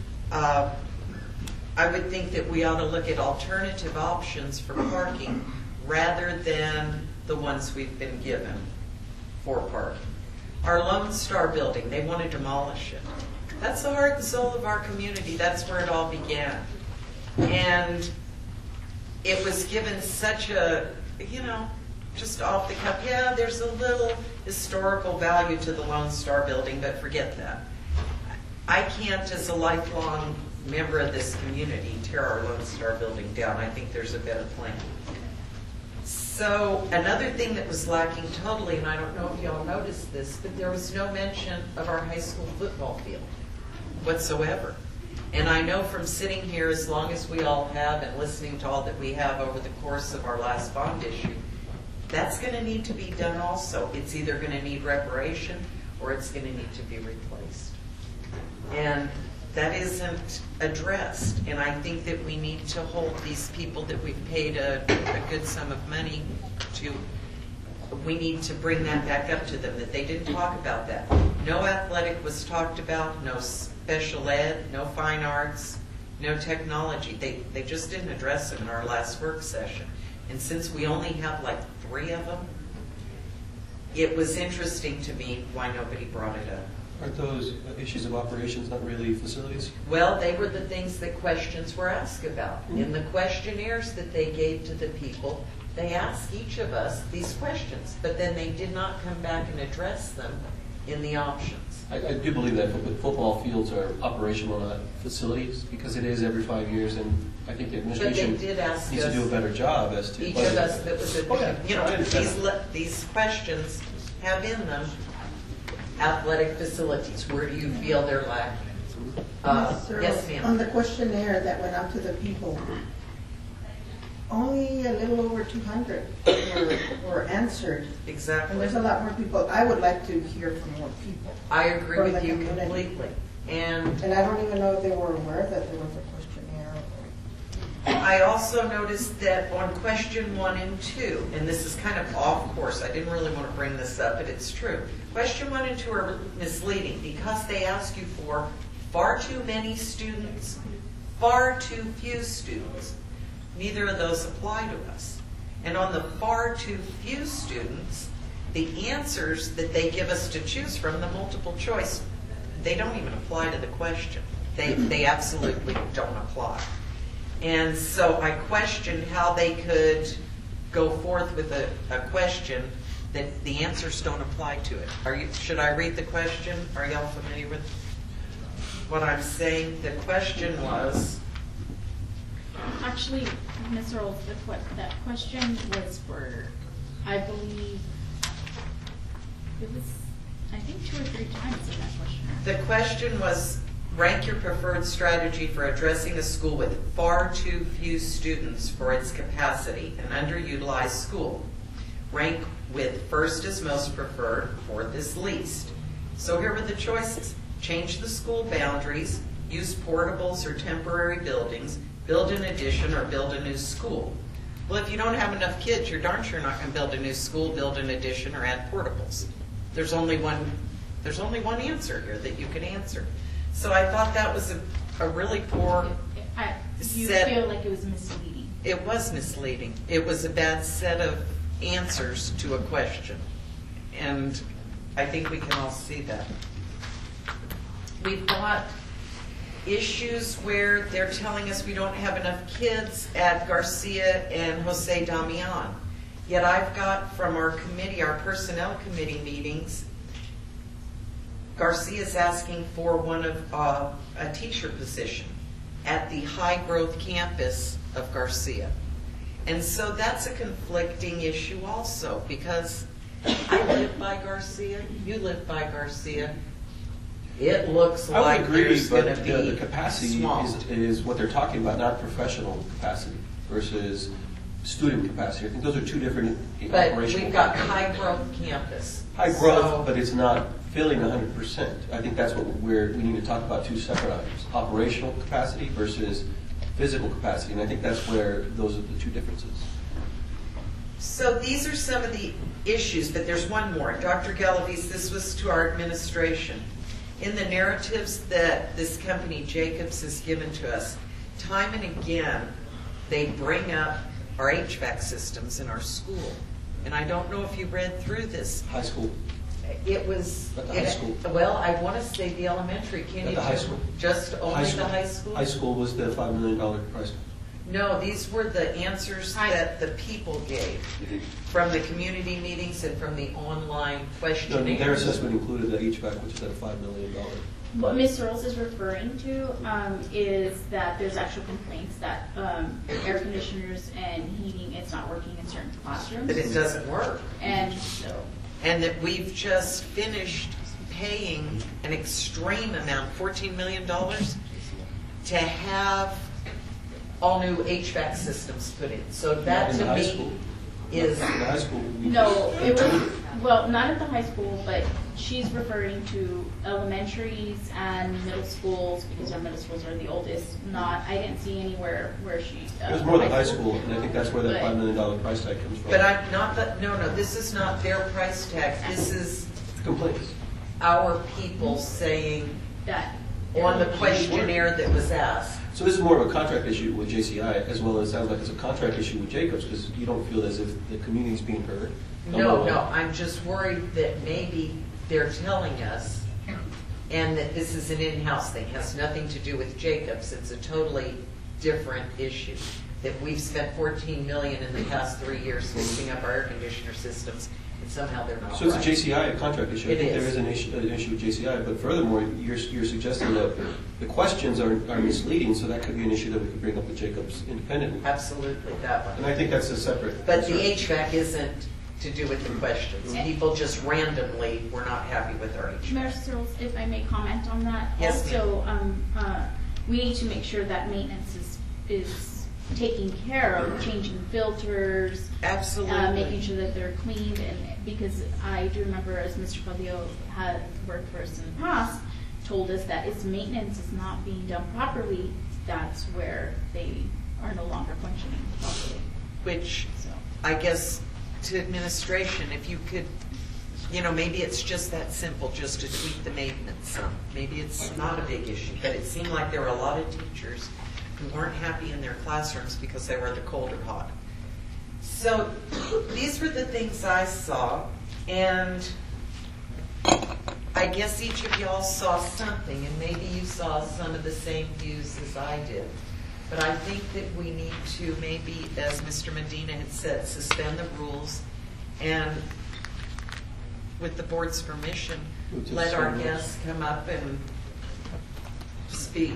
D: I would think that we ought to look at alternative options for parking rather than the ones we've been given for parking. Our Lone Star building, they want to demolish it. That's the heart and soul of our community. That's where it all began. And it was given such a, just off the cuff, yeah, there's a little historical value to the Lone Star building, but forget that. I can't, as a lifelong member of this community, tear our Lone Star building down. I think there's a better plan. So another thing that was lacking totally, and I don't know if y'all noticed this, but there was no mention of our high school football field whatsoever. And I know from sitting here as long as we all have and listening to all that we have over the course of our last bond issue, that's going to need to be done also. It's either going to need reparation or it's going to need to be replaced. And that isn't addressed. And I think that we need to hold these people that we've paid a good sum of money to, we need to bring that back up to them, that they didn't talk about that. No athletic was talked about, no special ed, no fine arts, no technology. They just didn't address it in our last work session. And since we only have like 3 of them, it was interesting to me why nobody brought it up.
B: Aren't those issues of operations not really facilities?
D: Well, they were the things that questions were asked about. In the questionnaires that they gave to the people, they asked each of us these questions, but then they did not come back and address them in the options.
B: I do believe that football fields are operational, not facilities, because it is every 5 years, and I think the administration
D: But they did ask
B: needs to
D: us,
B: do a better job as to
D: each of us that was,
B: I understand.
D: these questions have in them athletic facilities. Where do you feel they're lacking?
J: Sir,
D: Yes, ma'am.
J: On the questionnaire that went out to the people, only a little over 200 were answered.
D: Exactly.
J: And there's a lot more people. I would like to hear from more people.
D: I agree
J: from
D: with
J: the
D: you
J: community.
D: completely. And
J: And I don't even know if they were aware that there was a questionnaire.
D: I also noticed that on question 1 and 2, and this is kind of off course, I didn't really want to bring this up, but it's true. Question 1 and 2 are misleading because they ask you for far too many students, far too few students. Neither of those apply to us. And on the far too few students, the answers that they give us to choose from, the multiple choice, they don't even apply to the question. They absolutely don't apply. And so I questioned how they could go forth with a question that the answers don't apply to it. Should I read the question? Are y'all familiar with what I'm saying? The question was,
C: Actually, Ms. Earls, that question was for, I believe, it was, I think 2 or 3 times in that questionnaire.
D: the question was, rank your preferred strategy for addressing a school with far too few students for its capacity, an underutilized school. Rank with first as most preferred, 4th as least. So here were the choices. Change the school boundaries, use portables or temporary buildings, build an addition, or build a new school. Well, if you don't have enough kids, you're darn sure not going to build a new school, build an addition, or add portables. There's only one answer here that you can answer. So I thought that was a really poor
C: You
D: set.
C: feel like it was misleading.
D: It was misleading. It was a bad set of answers to a question. And I think we can all see that. We've got issues where they're telling us we don't have enough kids at Garcia and Jose Damian. Yet I've got from our committee, our personnel committee meetings, Garcia's asking for one of a teacher position at the high growth campus of Garcia. And so that's a conflicting issue also, because I live by Garcia, you live by Garcia. It looks
B: I
D: like
B: would agree,
D: there's going
B: but
D: to be
B: the capacity
D: swamp.
B: is what they're talking about, not professional capacity versus student capacity. I think those are 2 different
D: But
B: operational.
D: we've got high growth campus.
B: High growth,
D: So-
B: but it's not filling 100%. I think that's what we need to talk about 2 separate items. Operational capacity versus physical capacity. And I think that's where those are the 2 differences.
D: So these are some of the issues, but there's one more. Dr. Galavis, this was to our administration. In the narratives that this company, Jacobs, has given to us, time and again, they bring up our HVAC systems in our school. And I don't know if you read through this.
B: High school.
D: It was.
B: At the high school.
D: Well, I want to say the elementary. Can
B: At
D: you?
B: the high school.
D: Just only the high school?
B: High school was the $5 million price.
D: No, these were the answers that the people gave from the community meetings and from the online
B: No,
D: questionnaires.
B: their assessment included the HVAC, which is at a $5 million.
C: What Ms. Searles is referring to is that there's actual complaints that air conditioners and heating, it's not working in certain classrooms.
D: That it doesn't work.
C: And so,
D: And that we've just finished paying an extreme amount, $14 million, to have all new HVAC systems put in. So that
B: In the
D: to
B: high
D: me
B: school.
D: is,
B: In the high school.
C: no, it was, well, not at the high school, but she's referring to elementaries and middle schools, because our middle schools are the oldest. I didn't see anywhere where she.
B: It was more the high school, and I think that's where that $5 million price tag comes from.
D: but I'm not, no, this is not their price tag. This is
B: Complaints.
D: our people saying
C: That.
D: on the questionnaire that was asked.
B: So this is more of a contract issue with JCI, as well as sounds like it's a contract issue with Jacobs, because you don't feel as if the community's being heard.
D: No, I'm just worried that maybe they're telling us, and that this is an in-house thing, has nothing to do with Jacobs. It's a totally different issue. That we've spent $14 million in the past 3 years fixing up our air conditioner systems, and somehow they're not
B: So it's a
D: right.
B: JCI contract issue. I
D: It
B: think
D: is.
B: there is an issue with JCI, but furthermore, you're suggesting that the questions are misleading, so that could be an issue that we could bring up with Jacobs independently.
D: Absolutely, that
B: And
D: one.
B: I think that's a separate.
D: But the
B: concern.
D: HVAC isn't to do with the questions. People just randomly were not happy with our HVAC.
C: Mayor Searles, if I may comment on that.
D: Yes,
C: Also, we need to make sure that maintenance is taking care of, changing filters,
D: Absolutely.
C: making sure that they're cleaned, and because I do remember, as Mr. Padillo had worked for us in the past, told us that if maintenance is not being done properly, that's where they are no longer functioning properly.
D: Which
C: So,
D: I guess to administration, if you could, maybe it's just that simple, just to tweak the maintenance some. Maybe it's not a big issue, but it seemed like there were a lot of teachers who weren't happy in their classrooms because they were either cold or hot. So these were the things I saw, and I guess each of y'all saw something, and maybe you saw some of the same views as I did. But I think that we need to maybe, as Mr. Medina had said, suspend the rules and, with the board's permission,
B: Move to
D: let our
B: suspend the rules.
D: guests come up and speak.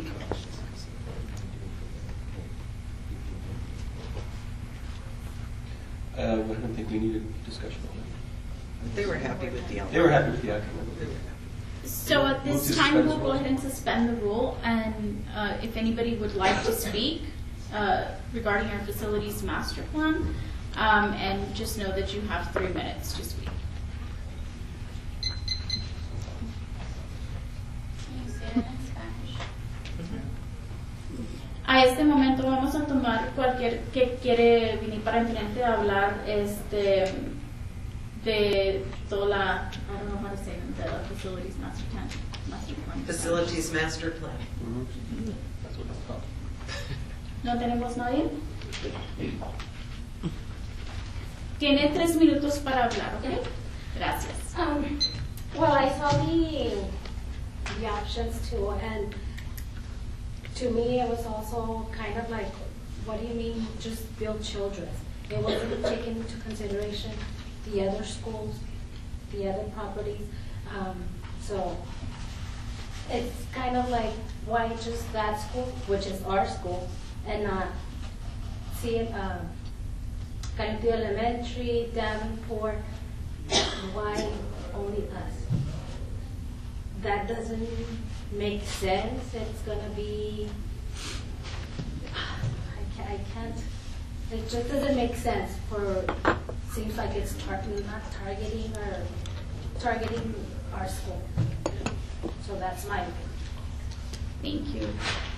B: I don't think we needed discussion on that.
D: They were happy with the
B: They were happy with the outcome.
C: So at
B: Move
C: this
B: to
C: time,
B: suspend
C: we'll
B: the
C: go
B: rules.
C: ahead and suspend the rule, and if anybody would like to speak regarding our facilities master plan, and just know that you have 3 minutes to speak. A este momento vamos a tomar cualquier que quiere venir para enfrente a hablar de toda la, I don't know how to say them, the facilities master plan.
D: Facilities master plan.
B: That's what it's called.
C: ¿No tenemos nadie? Tiene 3 minutos para hablar, ¿ok? Gracias.
L: Well, I saw the options too, and to me, it was also kind of like, what do you mean just build children? It wasn't taking into consideration the other schools, the other properties. So it's kind of like, why just that school, which is our school, and not see it, Canutillo Elementary, Davenport, why only us? That doesn't make sense. It's gonna be, I can't, it just doesn't make sense for, seems like it's not targeting our school. So that's my opinion.
C: Thank you.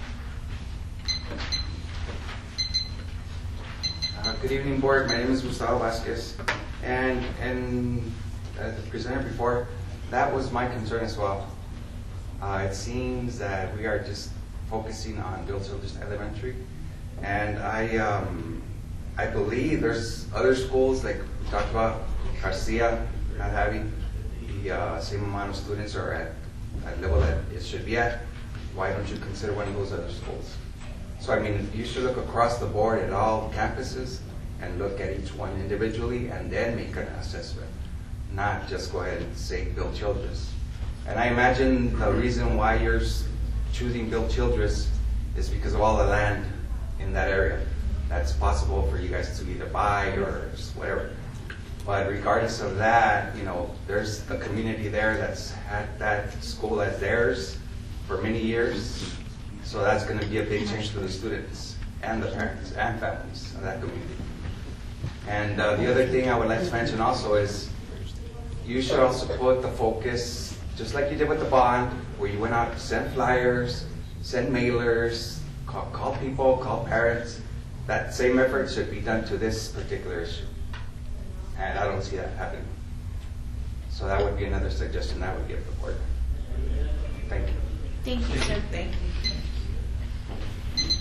M: Good evening, board. My name is Gustavo Vasquez, and as the presenter before, that was my concern as well. It seems that we are just focusing on Bill Children's Elementary, and I believe there's other schools like we talked about, Garcia not having the same amount of students are at level that it should be at, why don't you consider one of those other schools? So I mean, you should look across the board at all campuses and look at each one individually and then make an assessment, not just go ahead and say Bill Childress. And I imagine the reason why you're choosing Bill Childress is because of all the land in that area. That's possible for you guys to either buy or just whatever. But regardless of that, you know, there's a community there that's had that school as theirs for many years. So that's going to be a big change to the students and the parents and families of that community. And the other thing I would like to mention also is you should also put the focus, just like you did with the bond, where you went out, sent flyers, sent mailers, call people, call parents. That same effort should be done to this particular issue. And I don't see that happening. So that would be another suggestion I would give the board. Thank you.
C: Thank you, sir.
D: Thank you.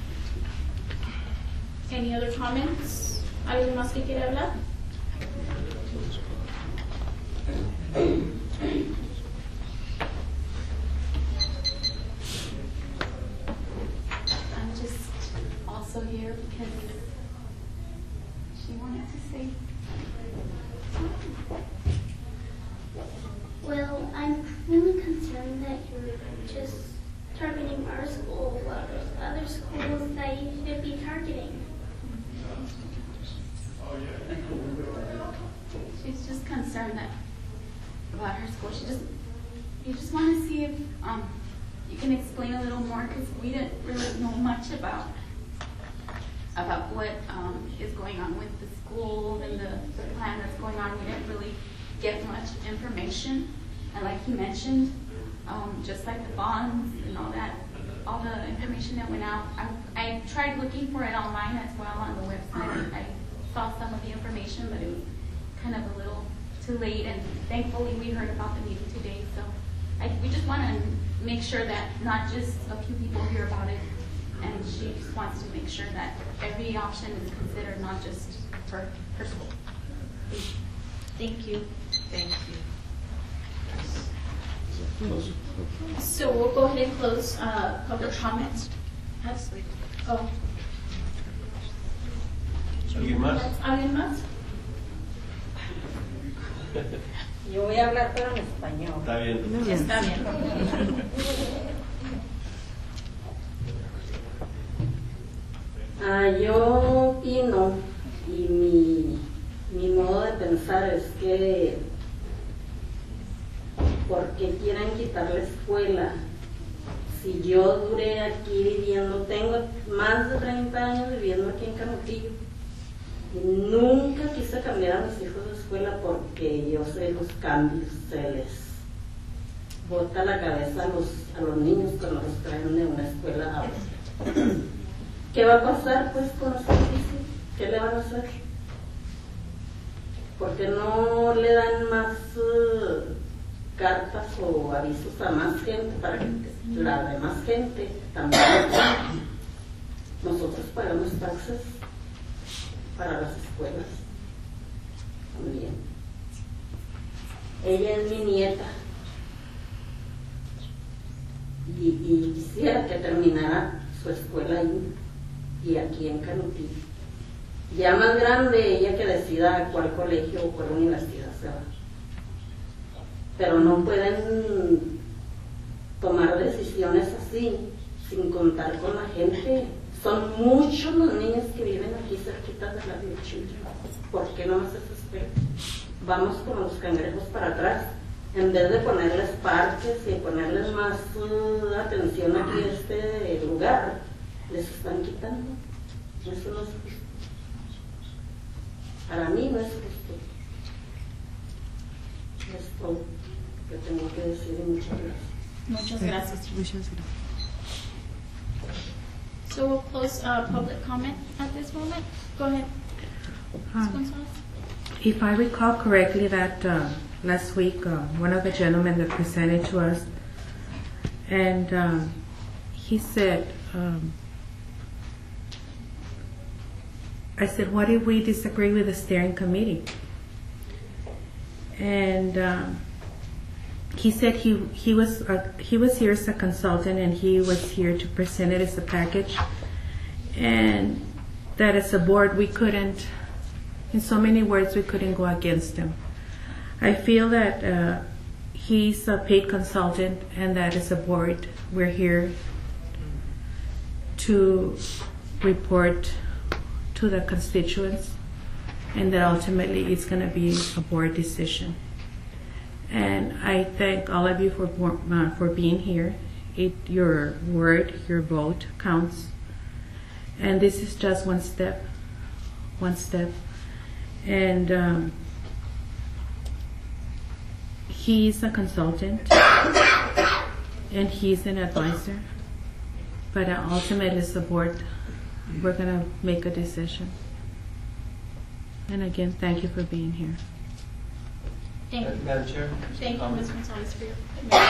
C: Any other comments? ¿Alguien más que quiere hablar?
N: I'm just also here because she wanted to say.
O: Well, I'm really concerned that you're just targeting our school while there's other schools that you should be targeting.
N: She's just concerned about her school. You just want to see if you can explain a little more, because we didn't really know much about what is going on with the school and the plan that's going on. We didn't really get much information, and like you mentioned, just like the bonds and all that, all the information that went out, I tried looking for it online as well on the website. I saw some of the information, but it was kind of a little too late, and thankfully we heard about the meeting today. So we just want to make sure that not just a few people hear about it, and she just wants to make sure that every option is considered, not just her school.
C: Thank you.
D: Thank you.
C: So we'll go ahead and close public comments.
D: Absolutely.
C: Oh.
B: ¿Alguien más?
C: ¿Alguien más?
K: Yo voy a hablar pero en español.
B: Está bien.
C: Está bien.
P: Yo opino, y mi modo de pensar es que ¿por qué quieren quitar la escuela? Si yo duré aquí viviendo, tengo más de 30 años viviendo aquí en Canutillo, y nunca quise cambiar a mis hijos de escuela porque yo sé los cambios, se les bota la cabeza a los niños cuando los traen de una escuela a otra. ¿Qué va a pasar pues con los servicios? ¿Qué le van a hacer? ¿Por qué no le dan más cartas o avisos a más gente para que la demás gente también? Nosotros pagamos taxes para las escuelas también. Ella es mi nieta y quisiera que terminara su escuela ahí y aquí en Canutillo. Ya más grande ella que decida a cuál colegio o cuál universidad se va. Pero no pueden tomar decisiones así sin contar con la gente. Son muchos los niños que viven aquí cerquita de la Bill Childress. ¿Por qué no más esa escuela? Vamos con los cangrejos para atrás. En vez de ponerles parques y ponerles más atención aquí en este lugar, les están quitando. Eso no es justo. Para mí no es justo. Es todo que tengo que decir, y muchas gracias.
C: Muchas gracias.
H: Muchas gracias.
C: So we'll close public comment at this moment. Go ahead. Ms. Gonzalez.
H: If I recall correctly, that last week one of the gentlemen that presented to us, and he said, I said, what if we disagree with the steering committee? And he said he was here as a consultant, and he was here to present it as a package, and that as a board we couldn't, in so many words, we couldn't go against him. I feel that he's a paid consultant, and that as a board we're here to report to the constituents, and that ultimately it's going to be a board decision. And I thank all of you for being here. Your word, your vote counts. And this is just one step. And he's a consultant, and he's an advisor. But ultimately, as a board, we're going to make a decision. And again, thank you for being here.
C: Thank you.
B: Madam Chair?
C: Thank you, Ms. Gonzalez, for your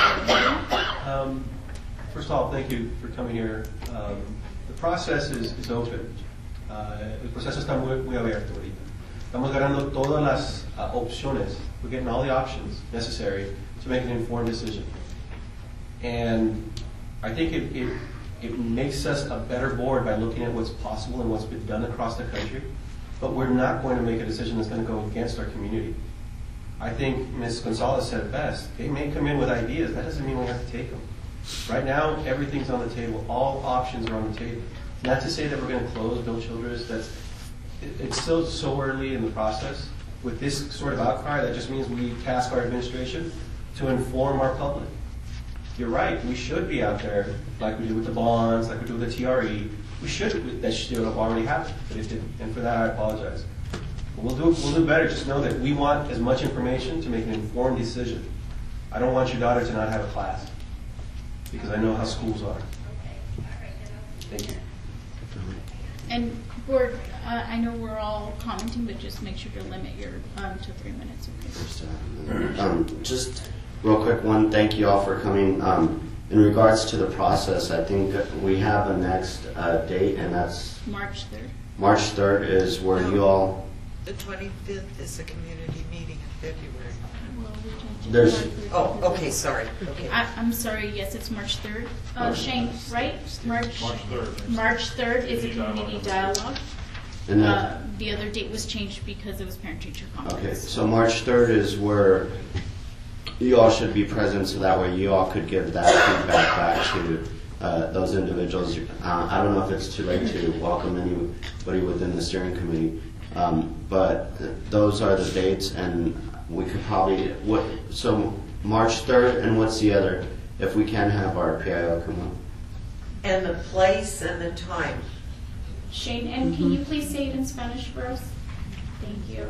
B: First of all, thank you for coming here. The process is open. El proceso está muy abierto ahorita. Estamos ganando todas las opciones. We're getting all the options necessary to make an informed decision. And I think it makes us a better board by looking at what's possible and what's been done across the country. But we're not going to make a decision that's going to go against our community. I think Ms. Gonzalez said it best. They may come in with ideas. That doesn't mean we have to take them. Right now, everything's on the table. All options are on the table. Not to say that we're going to close Bill Childress. It's still so early in the process. With this sort of outcry, that just means we task our administration to inform our public. You're right. We should be out there like we do with the bonds, like we do with the TRE. We should. That should have already happened, but it didn't. And for that, I apologize. We'll do better. Just know that we want as much information to make an informed decision. I don't want your daughter to not have a class, because I know how schools are. Thank you.
C: And board, I know we're all commenting, but just make sure to limit your to 3 minutes. Okay.
G: Just real quick one, thank you all for coming. In regards to the process, I think we have a next date, and that's
C: March 3rd.
G: March 3rd is where you all...
D: The 25th is a community meeting in February.
G: There's...
D: Oh, okay, sorry. Okay.
C: I'm sorry, yes, it's March 3rd. Shane, right? March 3rd. March 3rd is a community dialogue.
G: And
C: the other date was changed because it was parent-teacher conference.
G: Okay, so March 3rd is where you all should be present, so that way you all could give that feedback back to those individuals. I don't know if it's too late to welcome anybody within the steering committee, but those are the dates, and we could probably, so March 3rd, and what's the other, if we can have our PIO come up?
D: And the place and the time.
C: Shane, and can you please say it in Spanish for us? Thank you.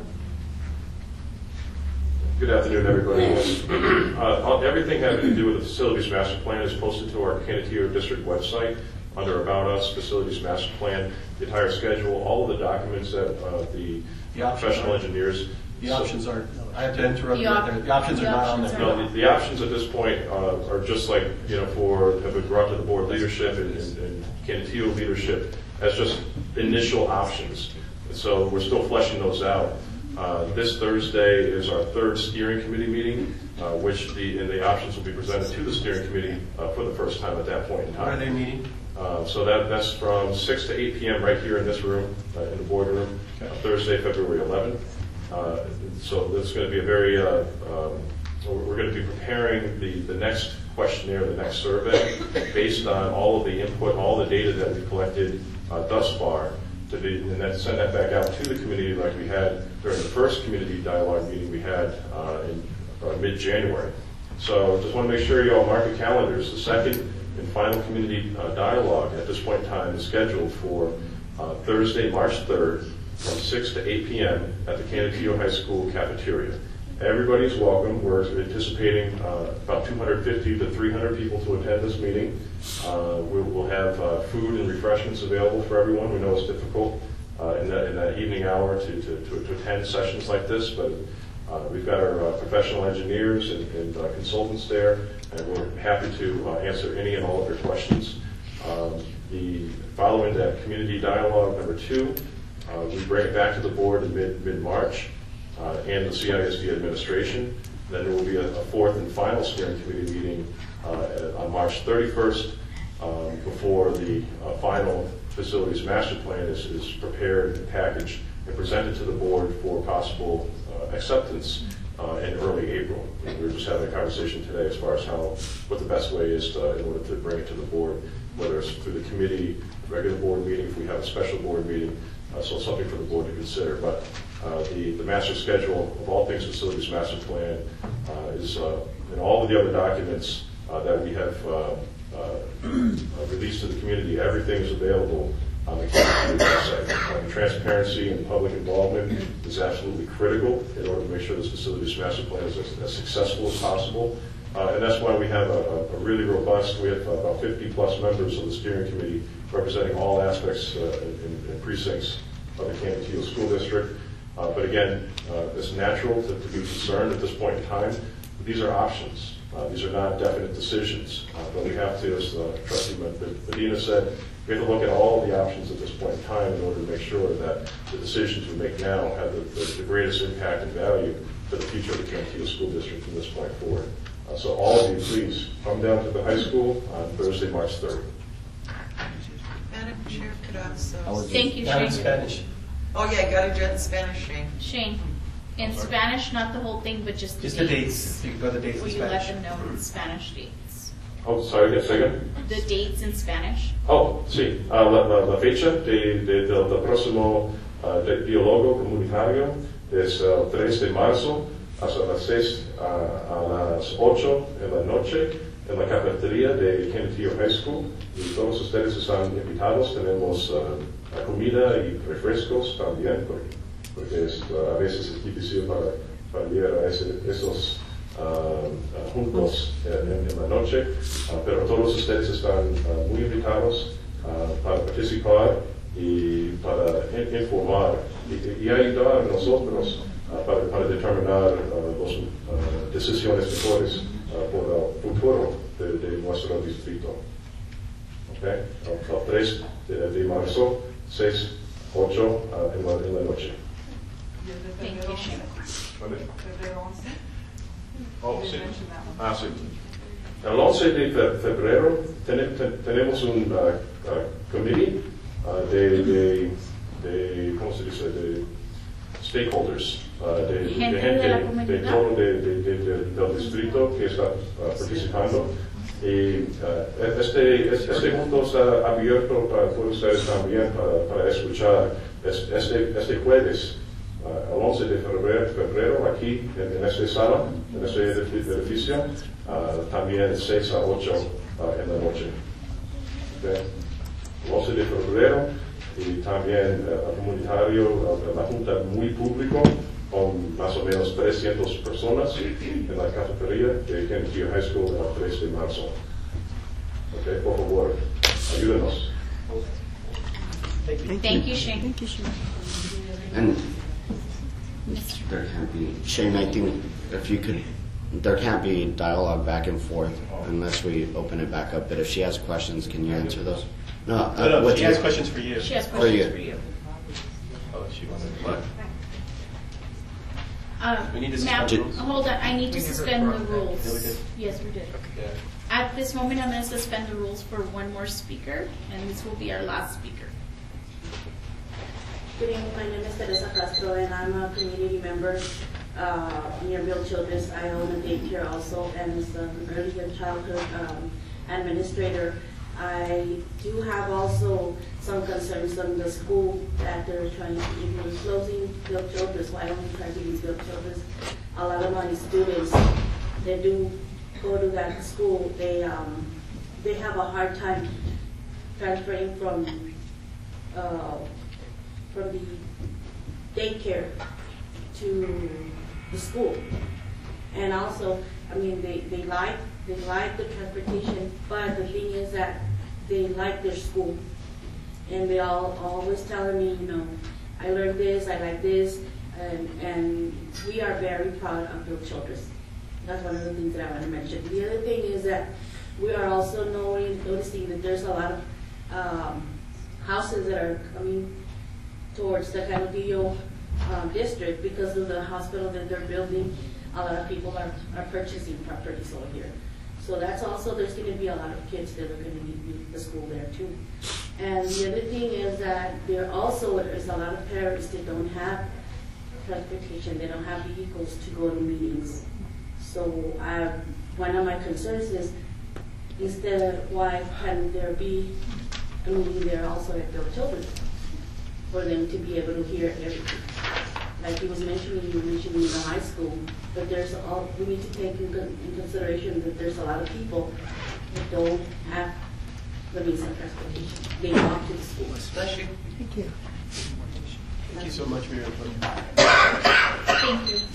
Q: Good afternoon, everybody. Everything having to do with the Facilities Master Plan is posted to our Canutillo District website under About Us, Facilities Master Plan, the entire schedule, all of the documents that the professional engineers...
B: The options are, I have to interrupt you right there. The options are not on there.
Q: No, the options at this point are just like, have been brought to the board leadership and Canutillo leadership as just initial options. So we're still fleshing those out. This Thursday is our third steering committee meeting, which the options will be presented to the steering committee for the first time at that point in time.
B: When are they meeting?
Q: So that's from 6 to 8 p.m. right here in this room, in the boardroom, Thursday, February 11th. So it's going to be a very, we're going to be preparing the next questionnaire, the next survey, based on all of the input, all the data that we've collected thus far, and then send that back out to the community like we had during the first community dialogue meeting we had in mid-January. So just want to make sure you all mark your calendars. The second and final community dialogue at this point in time is scheduled for Thursday, March 3rd, from 6 to 8 p.m. at the Canutillo High School cafeteria. Everybody's welcome. We're anticipating about 250 to 300 people to attend this meeting. We'll have food and refreshments available for everyone. We know it's difficult in that evening hour to attend sessions like this, but we've got our professional engineers and consultants there, and we're happy to answer any and all of your questions. Following that community dialogue number 2, we bring it back to the board in mid-March and the CISD administration. Then there will be a fourth and final steering committee meeting on March 31st before the final facilities master plan is prepared and packaged and presented to the board for possible acceptance in early April. And we were just having a conversation today as far as what the best way is in order to bring it to the board, whether it's through the committee, regular board meeting, if we have a special board meeting, so something for the board to consider. But the master schedule of all things facilities master plan is in all of the other documents that we have released to the community. Everything is available on the community website. Transparency and public involvement is absolutely critical in order to make sure this facilities master plan is as successful as possible. And that's why we have a really robust, we have about 50 plus members of the steering committee representing all aspects and precincts of the Canutillo School District. But again, it's natural to be concerned at this point in time. These are options. These are not definite decisions. But we have to, as Trustee Medina said, we have to look at all of the options at this point in time in order to make sure that the decisions we make now have the greatest impact and value for the future of the Canutillo School District from this point forward. So all of you, please come down to the high school on Thursday, March 3rd.
D: Madam Chair, could I also...
C: Thank you,
B: Not in
C: Shane.
B: Spanish.
D: Oh, yeah, got to do it in Spanish, Shane.
C: Shane, in Spanish, not the whole thing, but just
B: the dates. You can go the dates in
C: Will you
B: Spanish.
C: let them know in Spanish dates?
Q: Oh, sorry, yes, again?
C: The dates in Spanish?
Q: Oh, sí. La fecha del próximo diálogo comunitario es el 3 de marzo hasta las 6 a las 8 en la noche en la cafetería de Canutillo High School. Y todos ustedes están invitados. Tenemos comida y refrescos también, porque a veces es difícil para ir a esos juntos en la noche, pero todos ustedes están muy invitados para participar y para informar y ayudar a nosotros para determinar las decisiones mejores por el futuro de nuestro distrito. Okay? El 3 de marzo, 6, 8 en la noche.
C: Thank you, Shane.
Q: Oh, sí. Sí. El 11 de febrero tenemos un committee de ¿cómo se dice? De stakeholders, de gente de todo del distrito que está participando. Y este punto está abierto para todos ustedes también para escuchar. Este jueves, el 11 de febrero, aquí en esta sala, en este edificio, también de 6 a 8 en la noche. Okay. El 11 de febrero y también el comunitario, la junta muy público, con más o menos 300 personas en la cafetería de Canutillo High School el 3 de marzo. Okay, por favor, ayúdenos.
C: Thank you, Shane.
H: Thank you, Shane.
G: And there can't be, Shane, I think if you could, there can't be dialogue back and forth unless we open it back up. But if she has questions, can you answer those?
B: No, she has questions for you.
C: She has questions for you.
B: Oh, she wants what? We need to
C: Ma'am,
B: suspend rules.
C: hold on, I need to
B: We never
C: suspend the
B: brought that.
C: rules.
B: Yeah, we did.
C: Yes, we did.
B: Yeah.
C: At this moment, I'm going to suspend the rules for one more speaker, and this will be our last speaker.
R: Good evening, my name is Teresa Castro and I'm a community member near Bill Childress. I own a daycare also and as an early childhood administrator. I do have also some concerns on the school that they're trying to, even closing Bill Childress. Well, I don't try to use Bill Childress. A lot of my students, they do go to that school. They have a hard time transferring from the daycare to the school. And also, I mean, they like the transportation, but the thing is that they like their school. And they always telling me, you know, I learned this, I like this, and we are very proud of Bill Childress. That's one of the things that I want to mention. The other thing is that we are also noticing that there's a lot of houses that are coming towards the Canutillo district because of the hospital that they're building. a lot of people are purchasing properties over here. So that's also, there's going to be a lot of kids that are going to need the school there too. And the other thing is that there also is a lot of parents that don't have transportation, they don't have vehicles to go to meetings. So one of my concerns is, instead of why can't there be a meeting there also at their children, for them to be able to hear everything. Like you were mentioning the high school, but we need to take in consideration that there's a lot of people that don't have the means of transportation. They walk to the school.
D: Bless you.
H: Thank you.
B: Thank you so much for your input.
C: Thank you.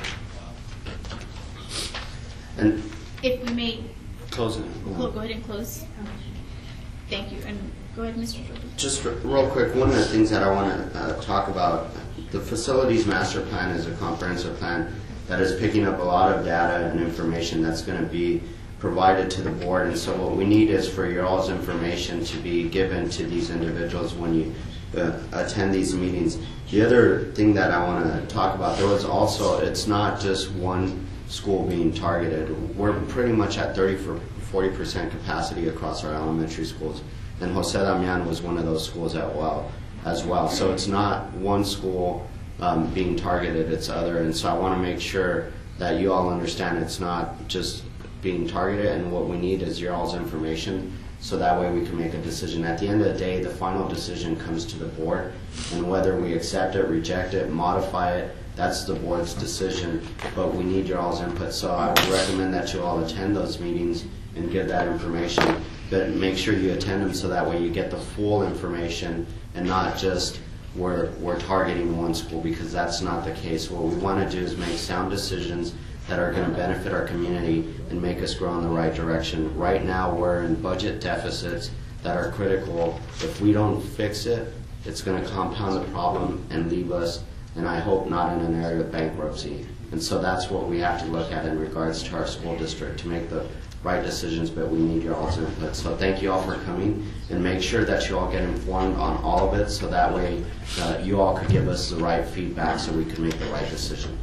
G: And
C: If we may,
G: closing.
C: we'll go ahead and close. Thank you, and go ahead, Mr. Jordan.
G: Just real quick, one of the things that I want to talk about, the facilities master plan is a comprehensive plan that is picking up a lot of data and information that's going to be provided to the board. And so what we need is for your all's information to be given to these individuals when you attend these meetings. The other thing that I want to talk about, there was also, it's not just one school being targeted. We're pretty much at 40% capacity across our elementary schools. And Jose Damian was one of those schools as well. So it's not one school being targeted, it's other. And so I want to make sure that you all understand it's not just being targeted, and what we need is your all's information so that way we can make a decision. At the end of the day, the final decision comes to the board, and whether we accept it, reject it, modify it, that's the board's decision, but we need your all's input. So I would recommend that you all attend those meetings and give that information, but make sure you attend them so that way you get the full information and not just we're targeting one school, because that's not the case. What we want to do is make sound decisions that are going to benefit our community and make us grow in the right direction. Right now we're in budget deficits that are critical. If we don't fix it, it's going to compound the problem and leave us, and I hope not in an area of bankruptcy. And so that's what we have to look at in regards to our school district to make the right decisions, but we need your all's input. So thank you all for coming, and make sure that you all get informed on all of it so that way you all could give us the right feedback so we can make the right decision.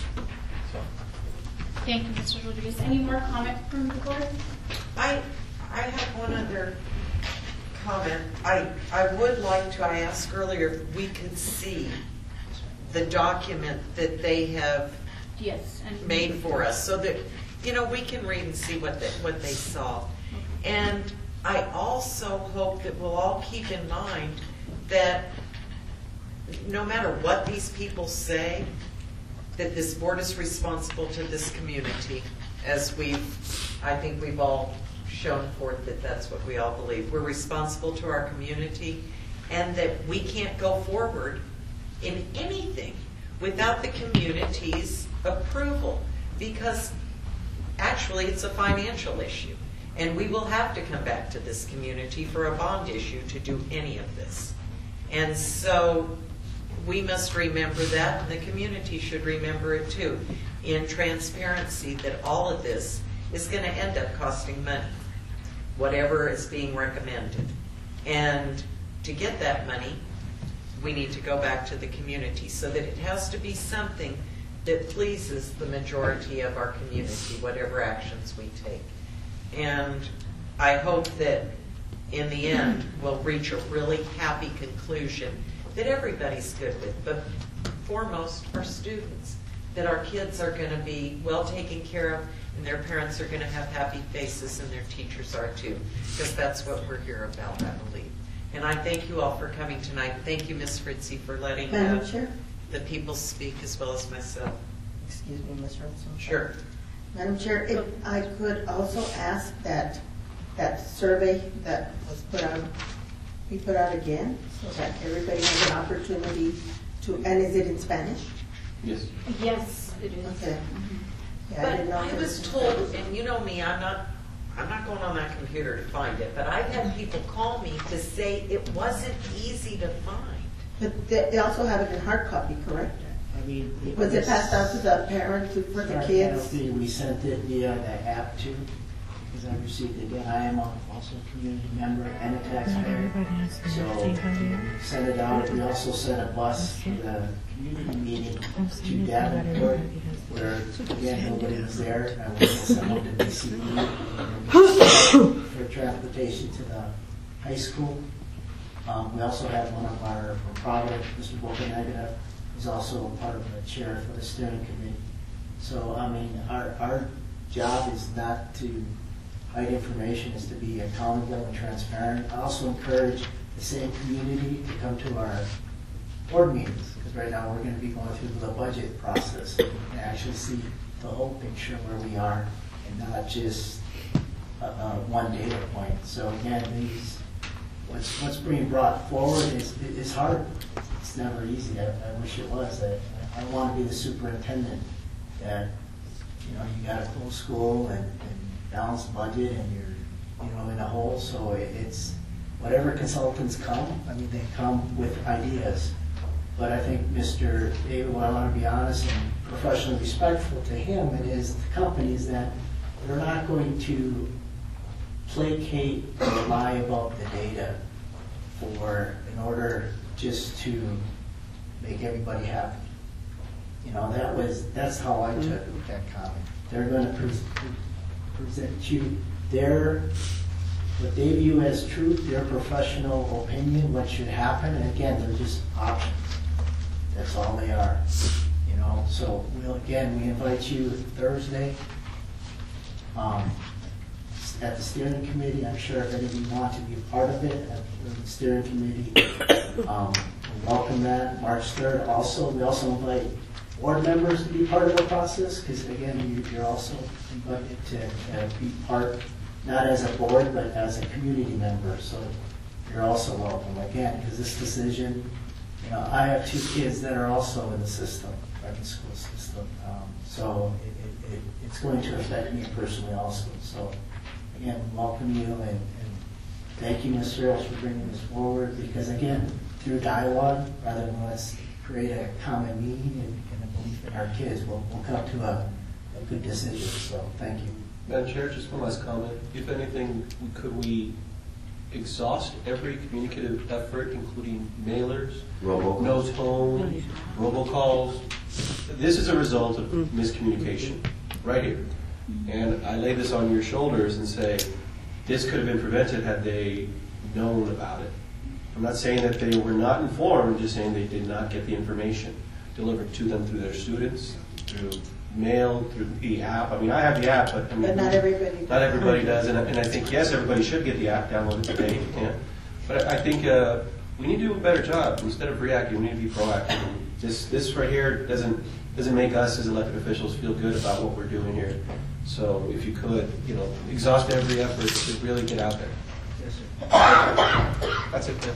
C: Thank you, Mr. Rodriguez. Any more comment from the board?
D: I have one other comment. I would like to, I asked earlier if we could see the document that they have made for us so that, we can read and see what they saw. And I also hope that we'll all keep in mind that no matter what these people say, that this board is responsible to this community, as I think we've all shown forth that that's what we all believe. We're responsible to our community, and that we can't go forward in anything without the community's approval, because actually it's a financial issue, and we will have to come back to this community for a bond issue to do any of this. And so we must remember that, and the community should remember it too, in transparency, that all of this is going to end up costing money, whatever is being recommended. And to get that money, we need to go back to the community, so that it has to be something that pleases the majority of our community, whatever actions we take. And I hope that in the end we'll reach a really happy conclusion that everybody's good with, but foremost our students, that our kids are going to be well taken care of, and their parents are going to have happy faces, and their teachers are too, because that's what we're here about, I believe. And I thank you all for coming tonight. Thank you, Ms. Fritzie, for letting the people speak as well as myself.
J: Excuse me, Ms. Robinson.
D: Sure.
J: Madam Chair, if I could also ask that survey that was put out, be put out again, so that everybody has an opportunity to, and is it in Spanish?
B: Yes.
C: Yes, it is.
J: Okay. Yeah,
D: But
J: I didn't know
D: I
J: if it
D: was told, and you know me, I'm not going on that computer to find it, but I've had people call me to say it wasn't easy to find.
J: But they also have it in hard copy, correct?
I: I mean,
J: Was it passed out to the parents, for the kids?
I: We sent it via the app too. because I received it again. I am also a community member and a taxpayer. So we sent it out. We also sent a bus to the community meeting to Davenport, where again nobody was there. I was sent out to DCE for transportation to the high school. We also had one of our from Providence, Mr. Bocanegata, who's also part of the chair for the steering committee. So I mean, our job is not to hide information, is to be accountable and transparent. I also encourage the same community to come to our board meetings, because right now we're going to be going through the budget process and actually see the whole picture where we are and not just one data point. So again, what's being brought forward is hard. It's never easy. I wish it was. I want to be the superintendent that, you got to close school and balance the budget, and you're, in a hole. So it's whatever consultants come. I mean, they come with ideas. But I think Mr. David, what I want to be honest and professionally respectful to him, it is the companies that they're not going to placate or lie about the data in order just to make everybody happy. That's how I took that comment. They're going to present you what they view as truth, their professional opinion, what should happen, and again, they're just options. That's all they are. So we invite you Thursday at the steering committee. I'm sure if any of you want to be a part of it at the steering committee, we welcome that. March 3rd also. We also invite board members to be part of the process, because again, you're also invited to be part, not as a board, but as a community member. So you're also welcome again, because this decision, I have 2 kids that are also in the system, private school system. So it's going to affect me personally also. So again, welcome you and thank you, Ms. Searles, for bringing this forward, because again, through dialogue, rather than let's create a common meaning and a belief in our kids, we'll come to a good decision. So thank you.
B: Madam Chair, just one last comment. If anything, could we exhaust every communicative effort, including mailers, notes home, robocalls? This is a result of miscommunication, right here. And I lay this on your shoulders and say, this could have been prevented had they known about it. I'm not saying that they were not informed, I'm just saying they did not get the information delivered to them through their students, through mail, through the app. I mean, I have the app, but
J: not everybody does.
B: Not everybody does, and I think, yes, everybody should get the app downloaded today if you can. But I think we need to do a better job. Instead of reacting, we need to be proactive. This right here doesn't make us as elected officials feel good about what we're doing here. So if you could, exhaust every effort to really get out there.
I: Yes, sir.
B: That's it then.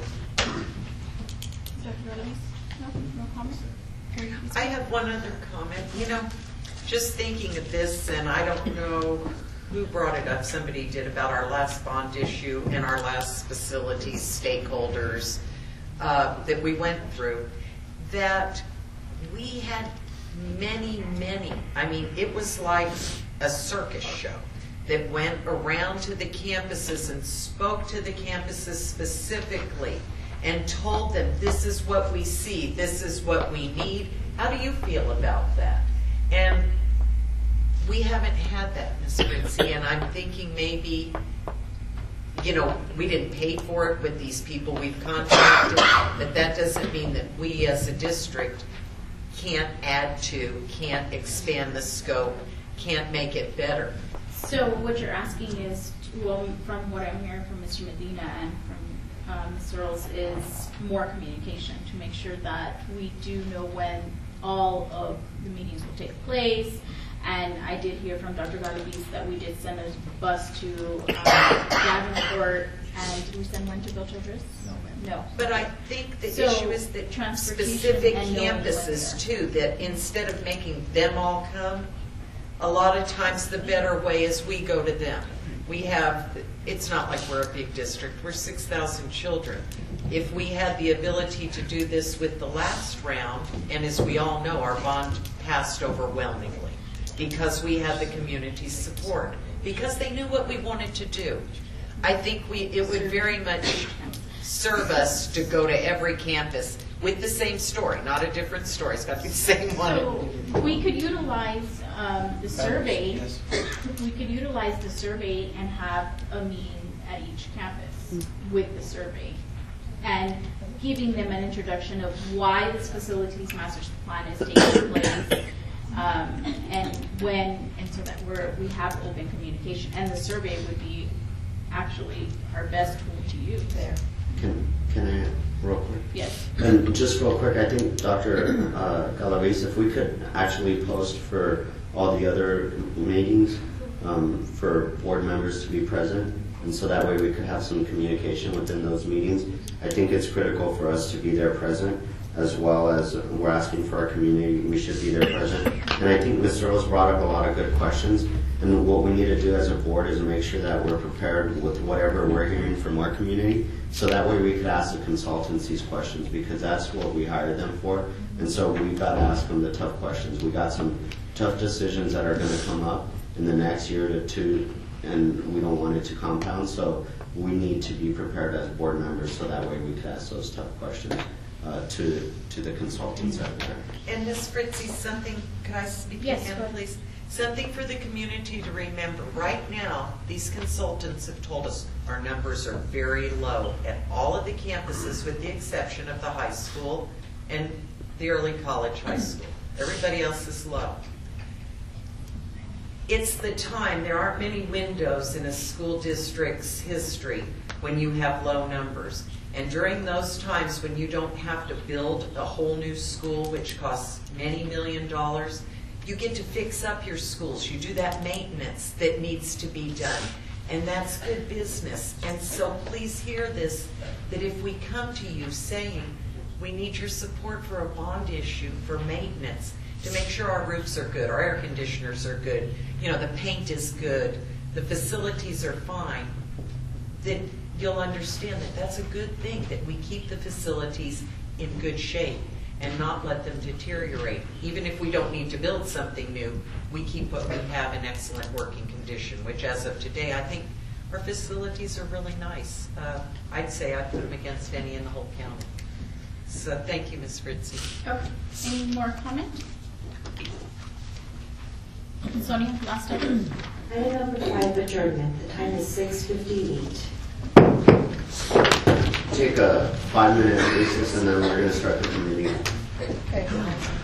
C: No comments?
D: I have one other comment. Just thinking of this, and I don't know who brought it up, somebody did, about our last bond issue and our last facilities stakeholders that we went through, that we had many, I mean, it was like a circus show that went around to the campuses and spoke to the campuses specifically and told them, this is what we see, this is what we need. How do you feel about that? And we haven't had that, Ms. Ritzie, and I'm thinking maybe, we didn't pay for it with these people we've contacted, but that doesn't mean that we as a district can't add to, can't expand the scope, can't make it better.
C: So what you're asking is, from what I'm hearing from Mr. Medina and from Ms. Earls, is more communication to make sure that we do know when all of the meetings will take place. And I did hear from Dr. Galaviz that we did send a bus to Davenport, and did we send one to Bill Childress? No.
D: But I think the issue is that specific campuses too, that instead of making them all come, a lot of times the better way is we go to them. It's not like we're a big district, we're 6,000 children. If we had the ability to do this with the last round, and as we all know, our bond passed overwhelmingly because we had the community support. because they knew what we wanted to do. I think it would very much serve us to go to every campus with the same story, not a different story. It's got to be the same one.
C: So we could utilize the survey. We could utilize the survey and have a meeting at each campus with the survey, and giving them an introduction of why this facilities master plan is taking place, and when, and so that we have open communication. And the survey would be actually our best tool to use there.
G: Can I, real quick?
C: Yes.
G: And just real quick, I think Dr. Galaviz, if we could actually post for all the other meetings for board members to be present, and so that way we could have some communication within those meetings. I think it's critical for us to be there present, as well as we're asking for our community, we should be there present. And I think Ms. Earls brought up a lot of good questions, and what we need to do as a board is make sure that we're prepared with whatever we're hearing from our community, so that way we could ask the consultants these questions, because that's what we hired them for. And so we've got to ask them the tough questions. We got some tough decisions that are going to come up in the next year to two, and we don't want it to compound, so we need to be prepared as board members, so that way we can ask those tough questions to the consultants out there.
D: And Ms. Fritzie, something, could I speak again, please? Something for the community to remember. Right now, these consultants have told us our numbers are very low at all of the campuses, with the exception of the high school and the early college high school. Everybody else is low. It's the time, there aren't many windows in a school district's history when you have low numbers. And during those times when you don't have to build a whole new school, which costs many $1 million, you get to fix up your schools. You do that maintenance that needs to be done. And that's good business. And so please hear this, that if we come to you saying, we need your support for a bond issue for maintenance, to make sure our roofs are good, our air conditioners are good, you know, the paint is good, the facilities are fine, then you'll understand that that's a good thing, that we keep the facilities in good shape and not let them deteriorate. Even if we don't need to build something new, we keep what we have in excellent working condition, which as of today, I think our facilities are really nice. I'd say I'd put them against any in the whole county. So thank you, Ms. Fritzie.
C: Okay. Any more comment? Sonia, last item.
A: Item number 5, adjournment. The time is 6:58.
G: Take a 5-minute recess, and then we're going to start the meeting.
K: Okay.